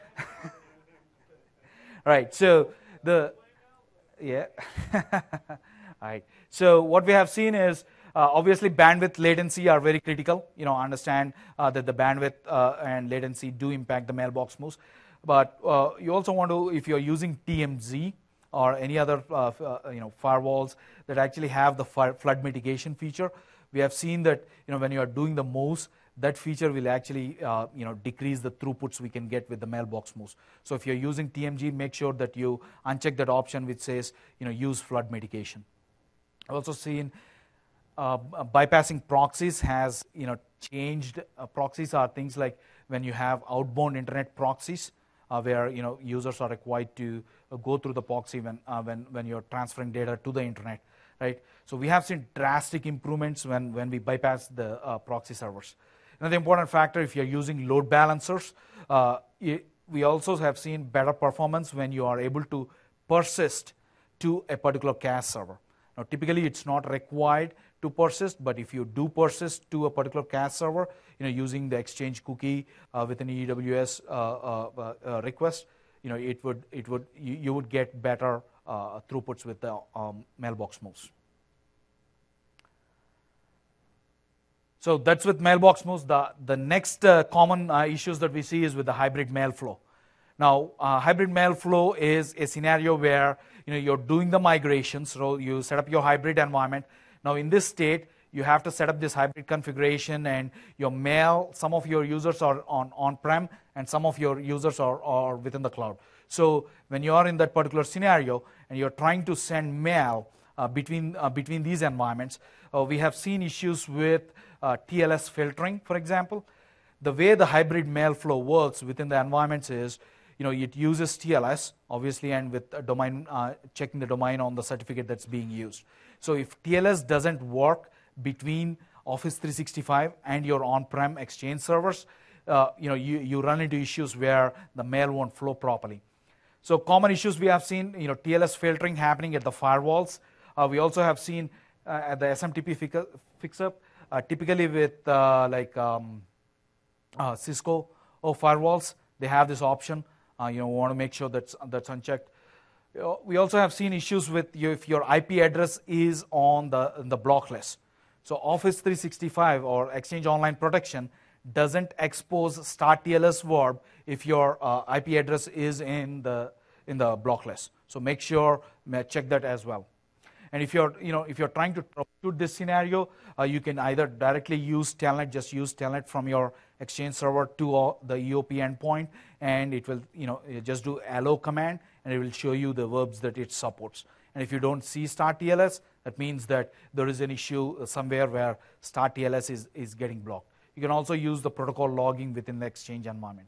Right. So the yeah. All right. So what we have seen is uh, obviously bandwidth, latency are very critical. You know, understand uh, that the bandwidth uh, and latency do impact the mailbox moves. But uh, you also want to, if you're using T M Z or any other uh, uh, you know firewalls that actually have the flood mitigation feature, we have seen that, you know, when you are doing the moves, that feature will actually uh, you know decrease the throughputs we can get with the mailbox moves. So if you're using T M G, make sure that you uncheck that option which says, you know, use flood mitigation. I've also seen uh, bypassing proxies has, you know, changed. Uh, proxies are things like when you have outbound internet proxies, uh, where you know users are required to uh, go through the proxy when uh, when when you're transferring data to the internet, right? So we have seen drastic improvements when when we bypass the uh, proxy servers. Another important factor, if you're using load balancers, uh, it, we also have seen better performance when you are able to persist to a particular cache server. Now, typically, it's not required to persist, but if you do persist to a particular cache server, you know, using the Exchange cookie uh, with an E W S uh, uh, uh, request, you know, it would it would you, you would get better uh, throughputs with the um, mailbox moves. So that's with mailbox moves. The the next uh, common uh, issues that we see is with the hybrid mail flow. Now, uh, hybrid mail flow is a scenario where you know you're doing the migration, so you set up your hybrid environment. Now, in this state, you have to set up this hybrid configuration, and your mail, some of your users are on on-prem, and some of your users are, are within the cloud. So when you are in that particular scenario, and you're trying to send mail uh, between uh, between these environments, uh, we have seen issues with uh, T L S filtering, for example. The way the hybrid mail flow works within the environments is, you know, it uses T L S, obviously, and with a domain, uh, checking the domain on the certificate that's being used. So if T L S doesn't work between Office three sixty-five and your on-prem Exchange servers, uh, you know, you, you run into issues where the mail won't flow properly. So common issues we have seen, you know, T L S filtering happening at the firewalls. Uh, we also have seen uh, at the S M T P fix-up, uh, typically with uh, like um, uh, Cisco or firewalls, they have this option. Uh, you know, we want to make sure that's that's unchecked. We also have seen issues with you if your I P address is on the the block list. So Office three sixty-five or Exchange Online Protection doesn't expose start T L S verb if your uh, I P address is in the in the block list. So make sure check that as well. And if you're you know if you're trying to troubleshoot this scenario, uh, you can either directly use Telnet, just use Telnet from your Exchange server to uh, the E O P endpoint, and it will you know just do allo command, and it will show you the verbs that it supports. And if you don't see start T L S, that means that there is an issue somewhere where start T L S is, is getting blocked. You can also use the protocol logging within the Exchange environment.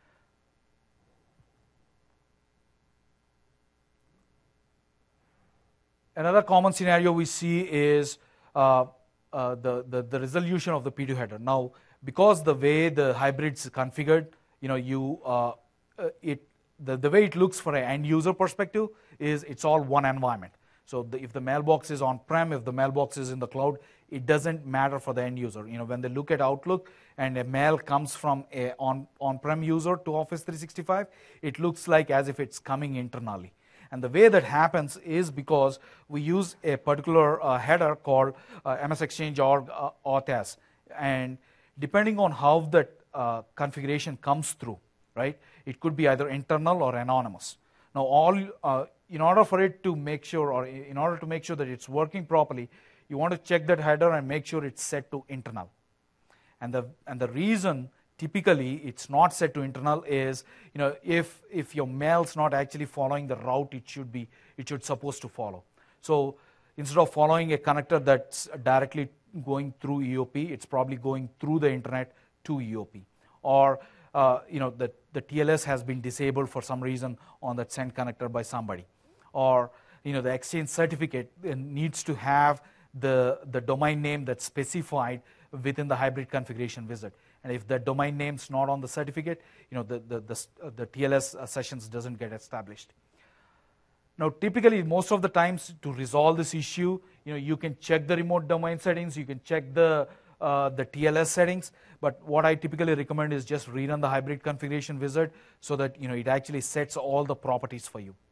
Another common scenario we see is uh, uh, the, the, the resolution of the P two header. Now, because the way the hybrid's configured, you know, you uh, uh, it the, the way it looks for an end user perspective is it's all one environment. So the, if the mailbox is on-prem, if the mailbox is in the cloud, it doesn't matter for the end user. You know, when they look at Outlook and a mail comes from a on, on-prem user to Office three sixty-five, it looks like as if it's coming internally. And the way that happens is because we use a particular uh, header called uh, M S Exchange org uh, auth as. And depending on how that uh, configuration comes through, right, it could be either internal or anonymous. Now, all uh, in order for it to make sure, or in order to make sure that it's working properly, you want to check that header and make sure it's set to internal. And the and the reason typically it's not set to internal is, you know, if if your mail's not actually following the route it should be, it should supposed to follow. So instead of following a connector that's directly going through E O P, it's probably going through the internet to E O P. Or uh, you know, the, the T L S has been disabled for some reason on that send connector by somebody. Or you know, the Exchange certificate needs to have the, the domain name that's specified within the hybrid configuration wizard. And if the domain name's not on the certificate, you know, the, the, the, uh, the T L S sessions doesn't get established. Now, typically, most of the times to resolve this issue, you know, you can check the remote domain settings, you can check the, uh, the T L S settings, but what I typically recommend is just rerun the hybrid configuration wizard so that, you know, it actually sets all the properties for you.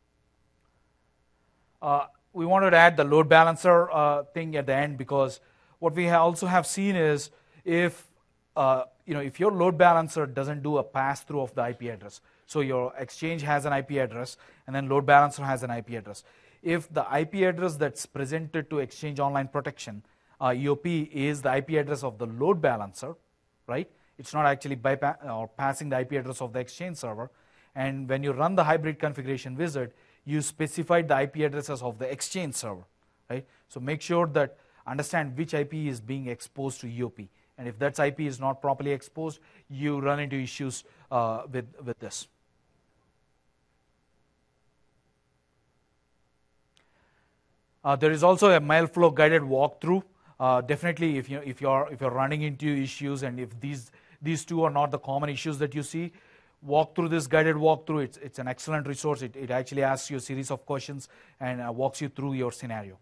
Uh, we wanted to add the load balancer uh, thing at the end, because what we also have seen is if uh, you know if your load balancer doesn't do a pass through of the I P address, so your Exchange has an I P address and then load balancer has an I P address. If the I P address that's presented to Exchange Online Protection, uh, E O P, is the I P address of the load balancer, right? It's not actually bypass or passing the I P address of the Exchange server. And when you run the hybrid configuration wizard, you specified the I P addresses of the Exchange server, right? So make sure that understand which I P is being exposed to E O P. And if that I P is not properly exposed, you run into issues uh, with, with this. Uh, there is also a Mailflow guided walkthrough. Uh, definitely, if you if you're if you're running into issues and if these these two are not the common issues that you see, walk through this guided walkthrough. It's it's an excellent resource. It it actually asks you a series of questions and uh, walks you through your scenario.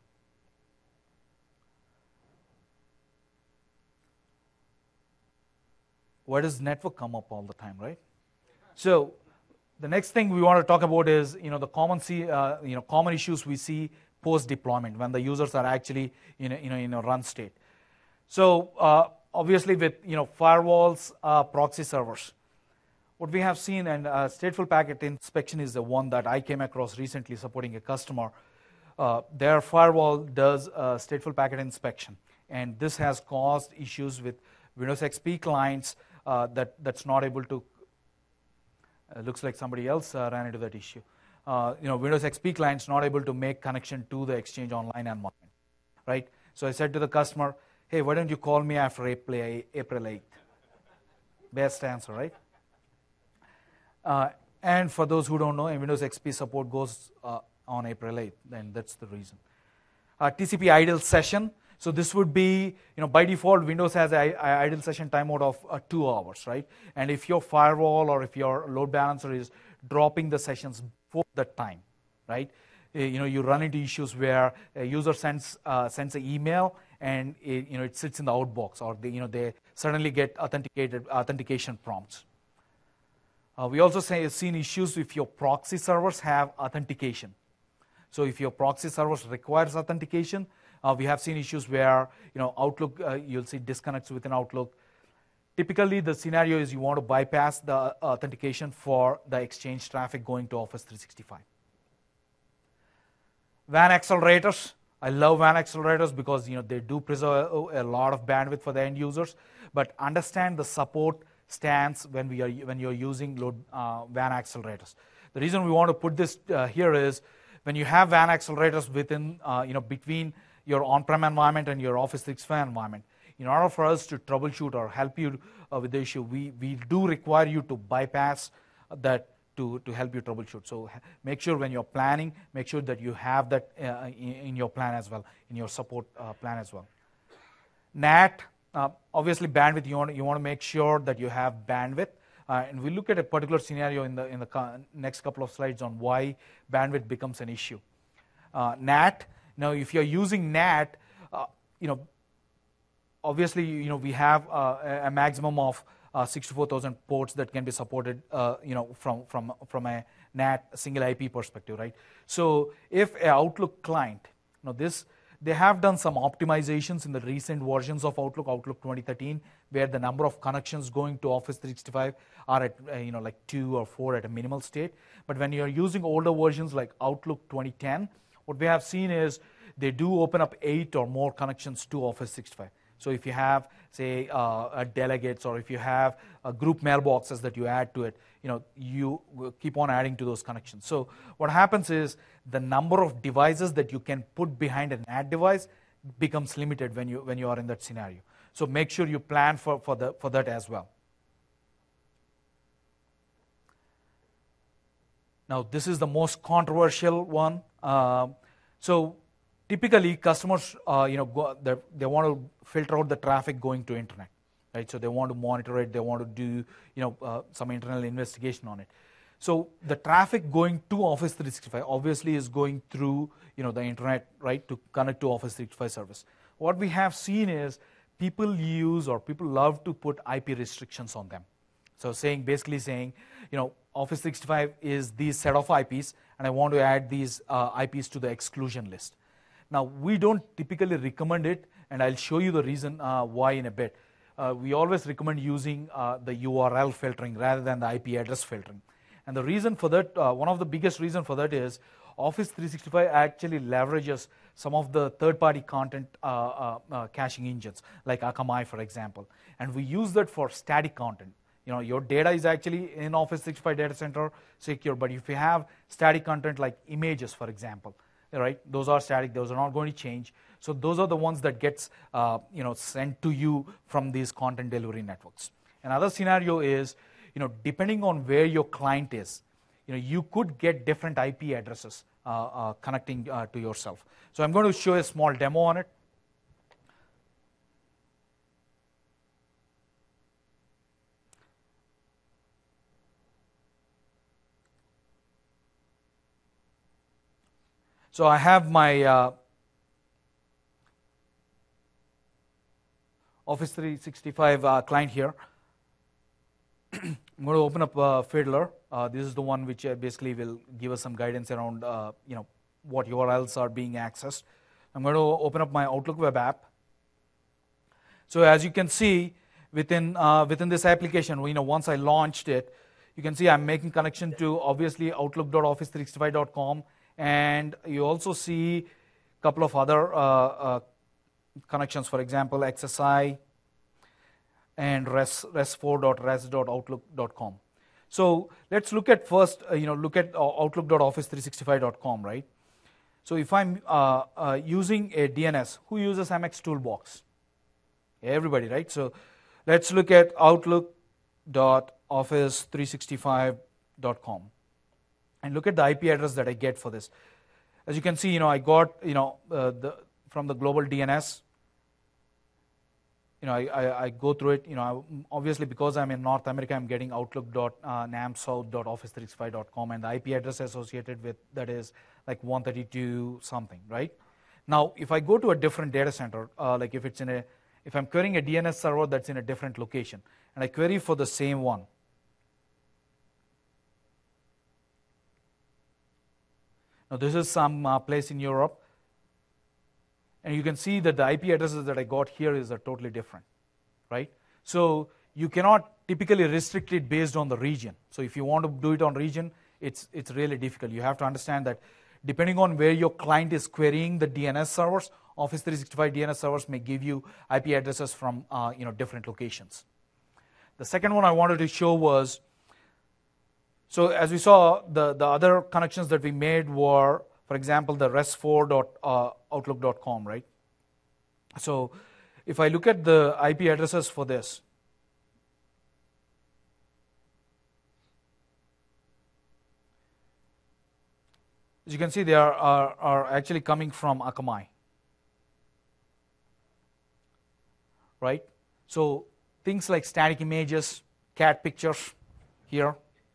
Why does network come up all the time, right? So the next thing we want to talk about is you know the common see, uh, you know common issues we see post deployment when the users are actually in a, you know in a run state. So uh, obviously with you know firewalls, uh, proxy servers, what we have seen, and uh, stateful packet inspection is the one that I came across recently supporting a customer. Uh, their firewall does uh, stateful packet inspection, and this has caused issues with Windows X P clients uh, that that's not able to. Uh, looks like somebody else uh, ran into that issue. Uh, you know, Windows X P clients not able to make connection to the Exchange Online environment, right? So I said to the customer, "Hey, why don't you call me after April eighth?" Best answer, right? Uh, and for those who don't know, Windows X P support goes uh, on April eighth, and that's the reason. Uh, T C P idle session. So this would be, you know, by default, Windows has an idle session timeout of uh, two hours, right? And if your firewall or if your load balancer is dropping the sessions before that time, right? Uh, you know, you run into issues where a user sends uh, sends an email and it, you know it sits in the outbox, or they, you know they suddenly get authenticated authentication prompts. Uh, we also say seen issues if your proxy servers have authentication. So if your proxy servers requires authentication, uh, we have seen issues where you know Outlook, uh, you'll see disconnects within Outlook. Typically, the scenario is you want to bypass the authentication for the Exchange traffic going to Office three sixty-five. W A N accelerators. I love W A N accelerators because you know they do preserve a, a lot of bandwidth for the end users. But understand the support stance when we are when you're using load, uh, W A N accelerators. The reason we want to put this uh, here is when you have W A N accelerators within uh, you know between your on-prem environment and your Office three sixty-five environment, in order for us to troubleshoot or help you uh, with the issue, we we do require you to bypass that to to help you troubleshoot. So make sure when you're planning, make sure that you have that uh, in, in your plan as well, in your support uh, plan as well. N A T. Uh, obviously, bandwidth, you want, you want to make sure that you have bandwidth. Uh, and we look at a particular scenario in the in the co- next couple of slides on why bandwidth becomes an issue. Uh, N A T, now if you're using N A T, uh, you know, obviously, you know, we have uh, a maximum of uh, sixty-four thousand ports that can be supported, uh, you know, from, from, from a N A T single I P perspective, right? So if an Outlook client, you know, this, they have done some optimizations in the recent versions of Outlook, Outlook twenty thirteen, where the number of connections going to Office three sixty-five are at, uh, you know, like two or four at a minimal state. But when you're using older versions like Outlook twenty ten, what we have seen is they do open up eight or more connections to Office three sixty-five. So if you have, say, uh, delegates, or if you have uh, group mailboxes that you add to it, you know, you keep on adding to those connections. So what happens is the number of devices that you can put behind an N A T device becomes limited when you when you are in that scenario. So make sure you plan for for the for that as well. Now this is the most controversial one. Uh, so. Typically, customers, uh, you know, go, they want to filter out the traffic going to internet, right? So they want to monitor it. They want to do, you know, uh, some internal investigation on it. So the traffic going to Office three sixty-five obviously is going through, you know, the internet, right, to connect to Office three sixty-five service. What we have seen is people use or people love to put I P restrictions on them. So saying, basically saying, you know, Office three sixty-five is these set of I Ps, and I want to add these uh, I Ps to the exclusion list. Now, we don't typically recommend it, and I'll show you the reason uh, why in a bit. Uh, we always recommend using uh, the U R L filtering rather than the I P address filtering. And the reason for that, uh, one of the biggest reasons for that is Office three sixty-five actually leverages some of the third-party content uh, uh, uh, caching engines, like Akamai, for example. And we use that for static content. You know, your data is actually in Office three sixty-five Data Center secure, but if you have static content like images, for example, right? Those are static. Those are not going to change. So those are the ones that gets uh, you know sent to you from these content delivery networks. Another scenario is, you know, depending on where your client is, you know, you could get different I P addresses uh, uh, connecting uh, to yourself. So I'm going to show a small demo on it. So I have my uh, Office three sixty-five uh, client here. I'm going to open up uh, Fiddler. Uh, this is the one which uh, basically will give us some guidance around uh, you know, what U R Ls are being accessed. I'm going to open up my Outlook web app. So as you can see, within uh, within this application, you know, once I launched it, you can see I'm making connection to obviously outlook dot office three sixty-five dot com, and you also see a couple of other uh, uh, connections, for example, X S I and res res four dot res dot outlook dot com. So let's look at first, uh, you know, look at uh, outlook dot office three sixty-five dot com, right? So if I'm uh, uh, using a D N S, who uses M X Toolbox? Everybody, right? So let's look at outlook dot office three sixty-five dot com and look at the I P address that I get for this. As you can see, you know, I got, you know, uh, the from the global D N S. You know, I, I, I go through it. You know, I, obviously because I'm in North America, I'm getting outlook dot nam south dot office three sixty-five dot com, and the I P address associated with that is like one thirty-two something, right? Now, if I go to a different data center, uh, like if it's in a, if I'm querying a D N S server that's in a different location, and I query for the same one, now this is some uh, place in Europe. And you can see that the I P addresses that I got here is are totally different, right? So you cannot typically restrict it based on the region. So if you want to do it on region, it's it's really difficult. You have to understand that depending on where your client is querying the D N S servers, Office three sixty-five D N S servers may give you I P addresses from uh, you know, different locations. The second one I wanted to show was, so as we saw, the, the other connections that we made were, for example, the res four dot outlook dot com, right? So if I look at the I P addresses for this, as you can see, they are, are, are actually coming from Akamai, right? So things like static images, cat pictures here,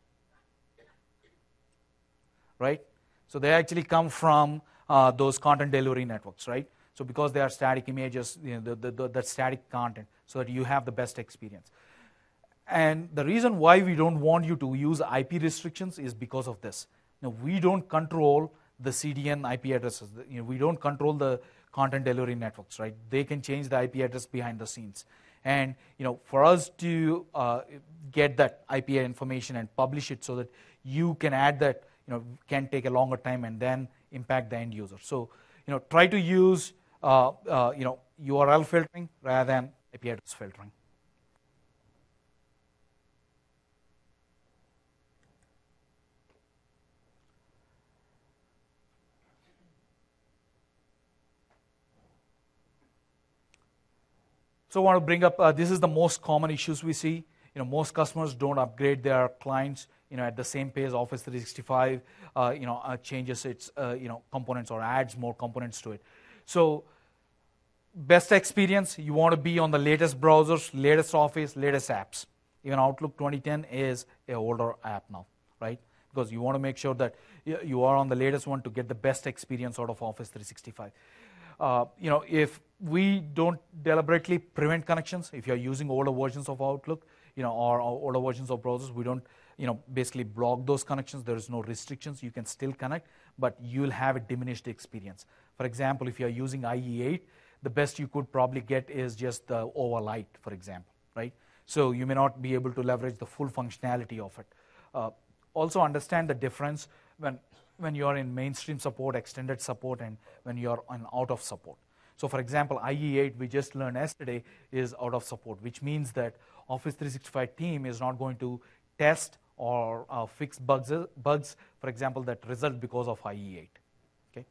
right? So they actually come from uh, those content delivery networks, right? So because they are static images, you know, the, the, the, the static content, so that you have the best experience. And the reason why we don't want you to use I P restrictions is because of this. Now, we don't control the C D N I P addresses. You know, we don't control the content delivery networks, right? They can change the I P address behind the scenes. And you know, for us to uh, get that I P information and publish it so that you can add that, you know, can take a longer time and then impact the end user. So, you know, try to use, uh, uh, you know, U R L filtering rather than I P address filtering. So I want to bring up, uh, this is the most common issues we see. You know, most customers don't upgrade their clients, you know, at the same pace Office three sixty-five, uh, you know, uh, changes its, uh, you know, components or adds more components to it. So best experience, you want to be on the latest browsers, latest Office, latest apps. Even Outlook twenty ten is an older app now, right? Because you want to make sure that you are on the latest one to get the best experience out of Office three sixty-five. Uh, you know, if we don't deliberately prevent connections, if you're using older versions of Outlook, you know, or, or older versions of browsers, we don't, you know, basically block those connections. There is no restrictions. You can still connect, but you'll have a diminished experience. For example, if you're using I E eight, the best you could probably get is just the overlight, for example, right? So you may not be able to leverage the full functionality of it. Uh, also understand the difference when when you're in mainstream support, extended support, and when you're on out of support. So for example, I E eight, we just learned yesterday, is out of support, which means that Office three sixty-five team is not going to test or uh, fix bugs, bugs, for example, that result because of I E eight. Okay.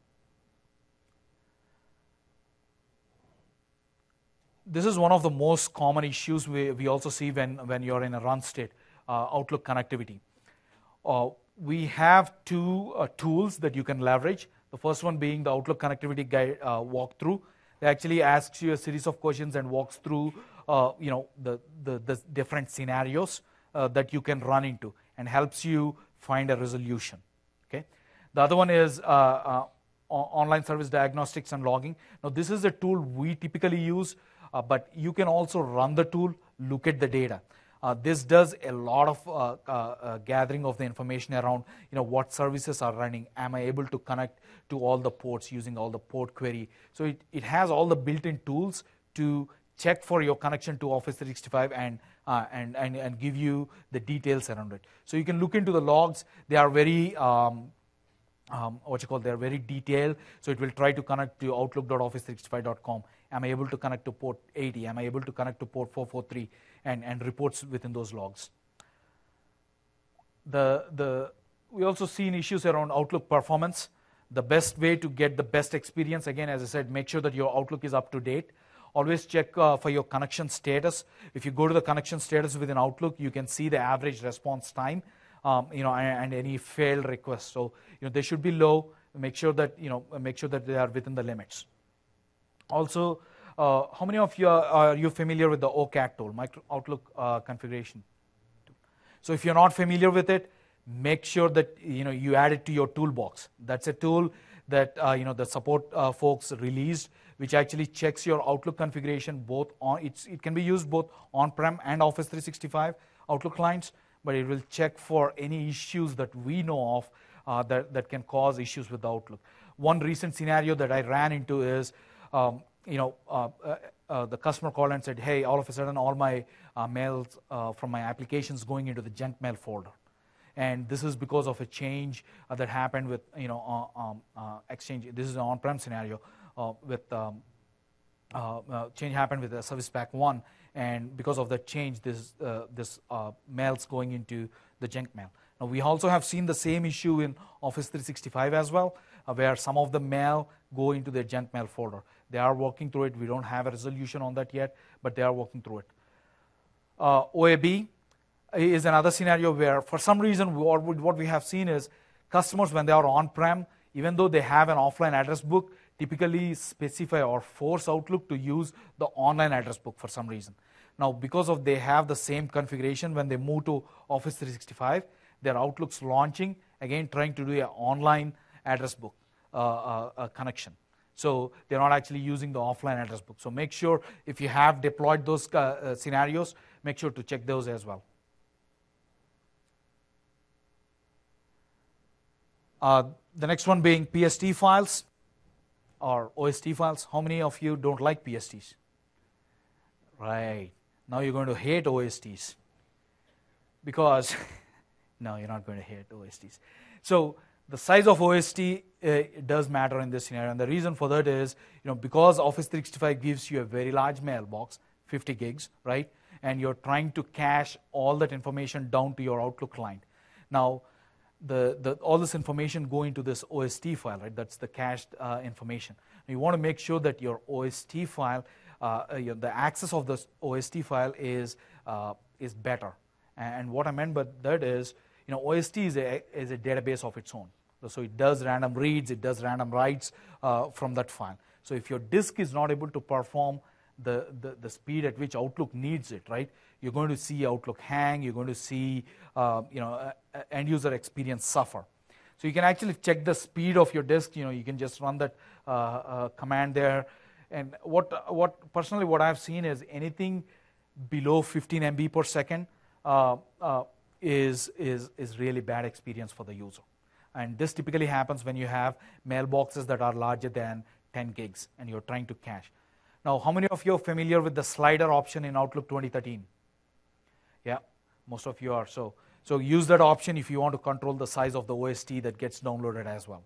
This is one of the most common issues we, we also see when, when you're in a run state, uh, Outlook connectivity. Uh, we have two uh, tools that you can leverage. The first one being the Outlook Connectivity Guide uh, walkthrough. It actually asks you a series of questions and walks through uh, you know, the, the, the different scenarios uh, that you can run into and helps you find a resolution. Okay. The other one is uh, uh, online service diagnostics and logging. Now, this is a tool we typically use, uh, but you can also run the tool, look at the data. Uh, this does a lot of uh, uh, uh, gathering of the information around, you know, what services are running. Am I able to connect to all the ports using all the port query? So it, it has all the built-in tools to check for your connection to Office three sixty-five and, uh, and, and, and give you the details around it. So you can look into the logs. They are very, um, um, what you call, they're very detailed. So it will try to connect to outlook dot office three sixty-five dot com. Am I able to connect to port eighty? Am I able to connect to port four forty-three? And, and reports within those logs. The, the, we also seen issues around Outlook performance. The best way to get the best experience, again, as I said, make sure that your Outlook is up to date. Always check uh, for your connection status. If you go to the connection status within Outlook, you can see the average response time, um, you know, and, and any failed requests. So, you know, they should be low. Make sure that, you know, make sure that they are within the limits. Also, Uh, how many of you are, are you familiar with the O C A T tool, Micro Outlook uh, configuration tool? So if you're not familiar with it, make sure that you know you add it to your toolbox. That's a tool that uh, you know the support uh, folks released, which actually checks your Outlook configuration both on. It's, it can be used both on-prem and Office three sixty-five Outlook clients, but it will check for any issues that we know of uh, that that can cause issues with the Outlook. One recent scenario that I ran into is. Um, You know, uh, uh, uh, the customer called and said, "Hey, all of a sudden, all my uh, mails uh, from my applications going into the junk mail folder, and this is because of a change uh, that happened with you know uh, um, uh, Exchange. This is an on-prem scenario uh, with um, uh, uh, change happened with the Service Pack one, and because of that change, this uh, this uh, mails going into the junk mail. Now, we also have seen the same issue in Office three sixty-five as well, uh, where some of the mail go into the junk mail folder. They are working through it. We don't have a resolution on that yet, but they are working through it. Uh, O A B is another scenario where, for some reason, what we have seen is customers, when they are on-prem, even though they have an offline address book, typically specify or force Outlook to use the online address book for some reason. Now, because of they have the same configuration when they move to Office three sixty-five, their Outlook's launching, again, trying to do an online address book uh, uh, uh, connection. So they're not actually using the offline address book. So make sure if you have deployed those uh, uh, scenarios, make sure to check those as well. Uh, the next one being P S T files or O S T files. How many of you don't like P S Ts? Right. Now you're going to hate O S Ts. Because, no, you're not going to hate O S Ts. So the size of O S T uh, does matter in this scenario, and the reason for that is, you know, because Office three sixty-five gives you a very large mailbox, fifty gigs, right? And you're trying to cache all that information down to your Outlook client. Now, the, the all this information go into this O S T file, right? That's the cached uh, information. And you want to make sure that your O S T file, uh, you know, the access of this O S T file is uh, is better. And what I meant by that is, you know, O S T is a is a database of its own. So it does random reads, it does random writes uh, from that file. So if your disk is not able to perform the, the, the speed at which Outlook needs it, right, you're going to see Outlook hang, you're going to see uh, you know, uh, end user experience suffer. So you can actually check the speed of your disk. You know, you can just run that uh, uh, command there. And what, what personally what I've seen is anything below fifteen M B per second uh, uh, is, is, is really bad experience for the user. And this typically happens when you have mailboxes that are larger than ten gigs and you're trying to cache. Now, how many of you are familiar with the slider option in Outlook twenty thirteen? Yeah, most of you are. So, so use that option if you want to control the size of the O S T that gets downloaded as well.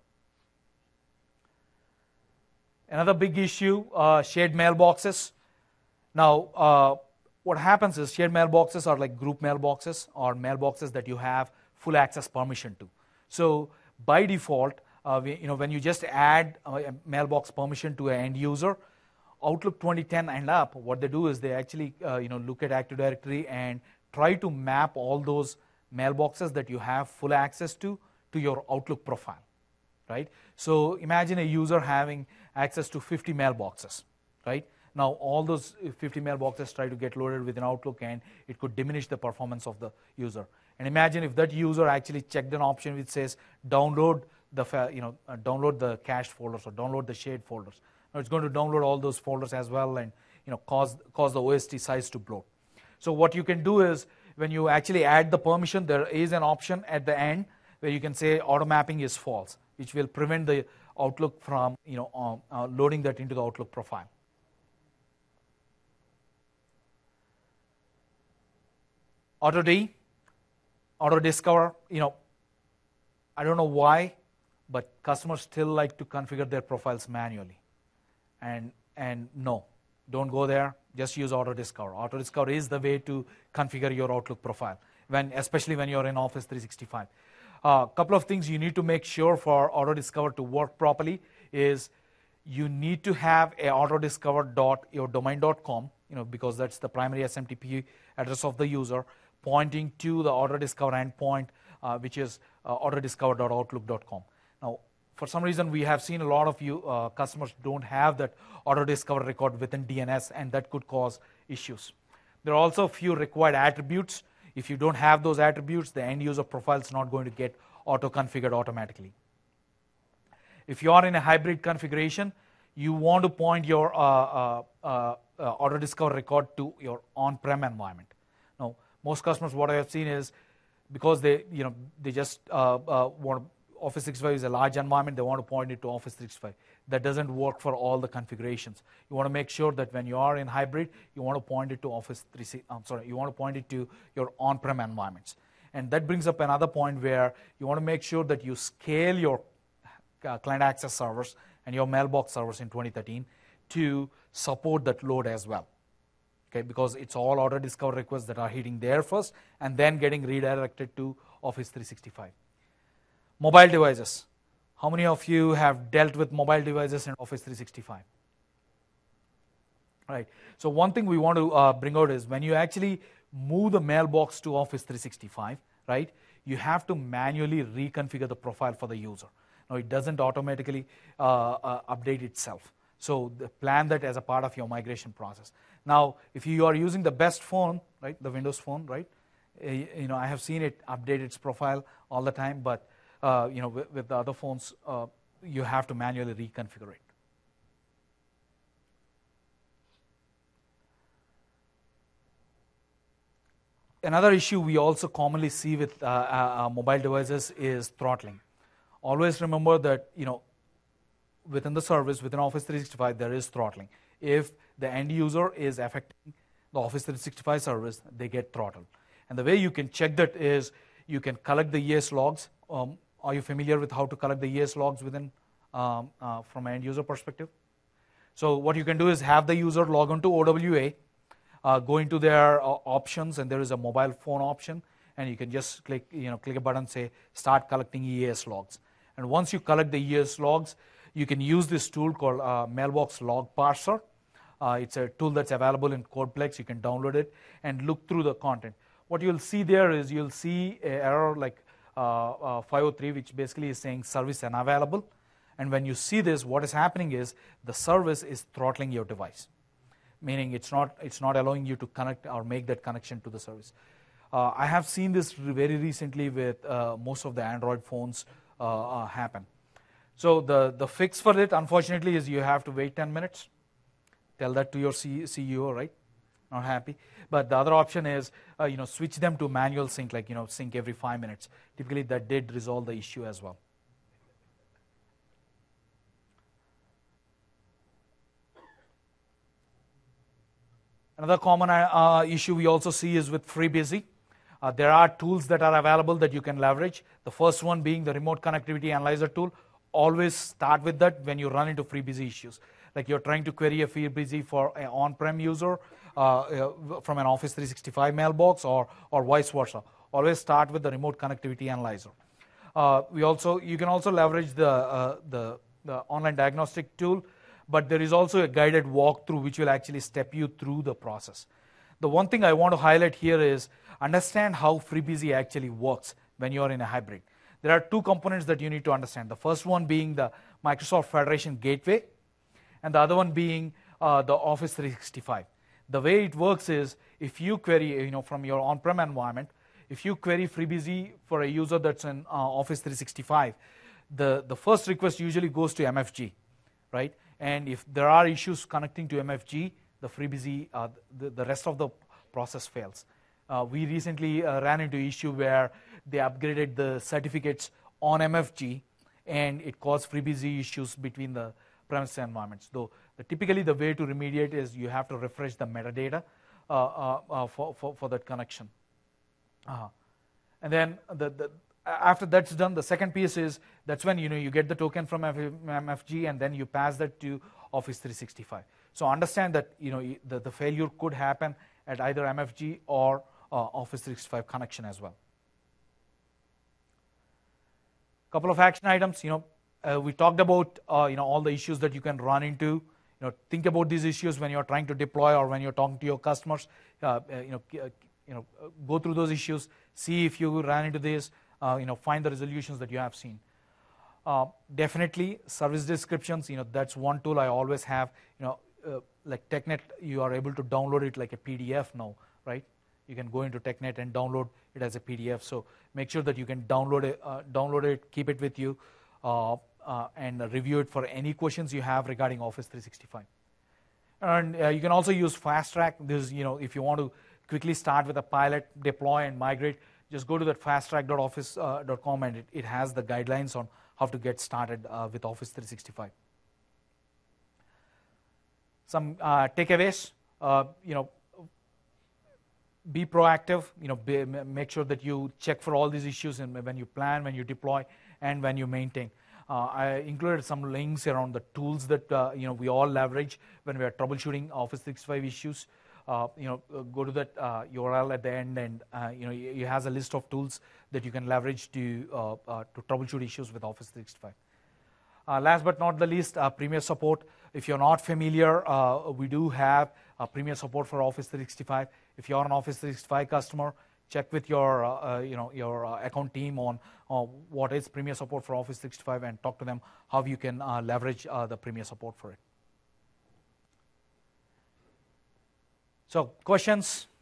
Another big issue, uh, shared mailboxes. Now, uh, what happens is shared mailboxes are like group mailboxes or mailboxes that you have full access permission to. So by default, uh, we, you know, when you just add a mailbox permission to an end user, Outlook twenty ten and up, what they do is they actually uh, you know, look at Active Directory and try to map all those mailboxes that you have full access to, to your Outlook profile, right? So imagine a user having access to fifty mailboxes, right? Now all those fifty mailboxes try to get loaded within Outlook, and it could diminish the performance of the user. And imagine if that user actually checked an option which says download the you know uh, download the cached folders or download the shared folders. Now it's going to download all those folders as well, and you know cause cause the O S T size to bloat. So what you can do is, when you actually add the permission, there is an option at the end where you can say auto mapping is false, which will prevent the Outlook from you know uh, uh, loading that into the Outlook profile. AutoD, Auto Discover, you know, I don't know why, but customers still like to configure their profiles manually. And and no, don't go there. Just use Auto Discover. Auto Discover is the way to configure your Outlook profile, when especially when you're in Office three sixty-five. A uh, couple of things you need to make sure for Auto Discover to work properly is you need to have a autodiscover dot your domain dot com, you know, because that's the primary S M T P address of the user, pointing to the AutoDiscover endpoint, uh, which is uh, autodiscover dot outlook dot com. Now, for some reason, we have seen a lot of you uh, customers don't have that AutoDiscover record within D N S, and that could cause issues. There are also a few required attributes. If you don't have those attributes, the end user profile is not going to get auto-configured automatically. If you are in a hybrid configuration, you want to point your uh, uh, uh, uh, AutoDiscover record to your on-prem environment. Now, most customers, what I have seen is, because they, you know, they just uh, uh, want Office three sixty-five is a large environment, they want to point it to Office three sixty-five. That doesn't work for all the configurations. You want to make sure that when you are in hybrid, you want to point it to Office three sixty. I'm sorry, you want to point it to your on-prem environments. And that brings up another point where you want to make sure that you scale your uh, client access servers and your mailbox servers in twenty thirteen to support that load as well. Okay, because it's all AutoDiscover requests that are hitting there first and then getting redirected to Office three sixty-five. Mobile devices. How many of you have dealt with mobile devices in Office three sixty-five? Right. So one thing we want to uh, bring out is, when you actually move the mailbox to Office three sixty-five, right, you have to manually reconfigure the profile for the user. Now, it doesn't automatically uh, uh, update itself. So the, plan that as a part of your migration process. Now, if you are using the best phone, right, the Windows phone, right, uh, you know, I have seen it update its profile all the time, but uh, you know, with, with the other phones, uh, you have to manually reconfigure it. Another issue we also commonly see with uh, uh, mobile devices is throttling. Always remember that, you know, within the service, within Office three sixty-five, there is throttling. If the end user is affecting the Office three sixty-five service, they get throttled. And the way you can check that is, you can collect the E S logs. Um, are you familiar with how to collect the E S logs within um, uh, from an end user perspective? So what you can do is have the user log on to O W A, uh, go into their uh, options, and there is a mobile phone option, and you can just click, you know, click a button, say start collecting E S logs. And once you collect the E S logs, you can use this tool called uh, Mailbox Log Parser. Uh, it's a tool that's available in CodePlex. You can download it and look through the content. What you'll see there is, you'll see an error like uh, uh, five oh three, which basically is saying service unavailable. And when you see this, what is happening is the service is throttling your device, meaning it's not, it's not allowing you to connect or make that connection to the service. Uh, I have seen this very recently with uh, most of the Android phones uh, uh, happen. So the, the fix for it, unfortunately, is you have to wait ten minutes. Tell that to your C E O, right? Not happy. But the other option is, uh, you know, switch them to manual sync, like, you know, sync every five minutes. Typically, that did resolve the issue as well. Another common uh, issue we also see is with FreeBusy. Uh, there are tools that are available that you can leverage. The first one being the Remote Connectivity Analyzer tool. Always start with that when you run into FreeBusy issues. Like you're trying to query a FreeBusy for an on-prem user uh, uh, from an Office three sixty-five mailbox, or, or vice versa. Always start with the Remote Connectivity Analyzer. Uh, we also, you can also leverage the, uh, the, the online diagnostic tool, but there is also a guided walkthrough which will actually step you through the process. The one thing I want to highlight here is understand how FreeBSD actually works when you're in a hybrid. There are two components that you need to understand. The first one being the Microsoft Federation Gateway, and the other one being uh, the Office three sixty-five. The way it works is, if you query, you know, from your on-prem environment, if you query FreeBSD for a user that's in uh, Office three sixty-five, the, the first request usually goes to M F G, right? And if there are issues connecting to M F G, the FreeBSD, uh, the, the rest of the process fails. Uh, we recently uh, ran into issue where they upgraded the certificates on M F G, and it caused FreeBSD issues between the premises environments. Though the, typically the way to remediate is you have to refresh the metadata uh, uh, uh, for, for, for that connection. Uh, and then the, the, after that's done, the second piece is that's when you know you get the token from M F G, and then you pass that to Office three sixty-five. So understand that you know the, the failure could happen at either M F G or uh, Office three sixty-five connection as well. Couple of action items. You know, uh, we talked about uh, you know all the issues that you can run into. You know, think about these issues when you're trying to deploy or when you're talking to your customers. Uh, uh, you know, uh, you know, uh, go through those issues. See if you ran into this. Uh, you know, find the resolutions that you have seen. Uh, definitely, service descriptions. You know, that's one tool I always have. You know, uh, like TechNet, you are able to download it like a P D F now, right? You can go into TechNet and download it as a P D F. So make sure that you can download it, uh, download it, keep it with you, uh, uh, and uh, review it for any questions you have regarding Office three sixty-five. And uh, you can also use Fast Track. This, you know, if you want to quickly start with a pilot, deploy, and migrate, just go to that fast track dot office dot com, and it, it has the guidelines on how to get started uh, with Office three sixty-five. Some uh, takeaways, uh, you know, be proactive, you know, be, make sure that you check for all these issues and when you plan, when you deploy, and when you maintain. Uh, I included some links around the tools that uh, you know we all leverage when we are troubleshooting Office three sixty-five issues. Uh, you know, uh, go to that uh, U R L at the end, and uh, you know, it has a list of tools that you can leverage to uh, uh, to troubleshoot issues with Office three sixty-five. Uh, last but not the least, uh, Premier support. If you're not familiar, uh, we do have uh, Premier support for Office three sixty-five. If you're an Office three sixty-five customer, check with your uh, uh, you know your uh, account team on uh, what is Premier support for Office three sixty-five, and talk to them how you can uh, leverage uh, the Premier support for it. So, questions?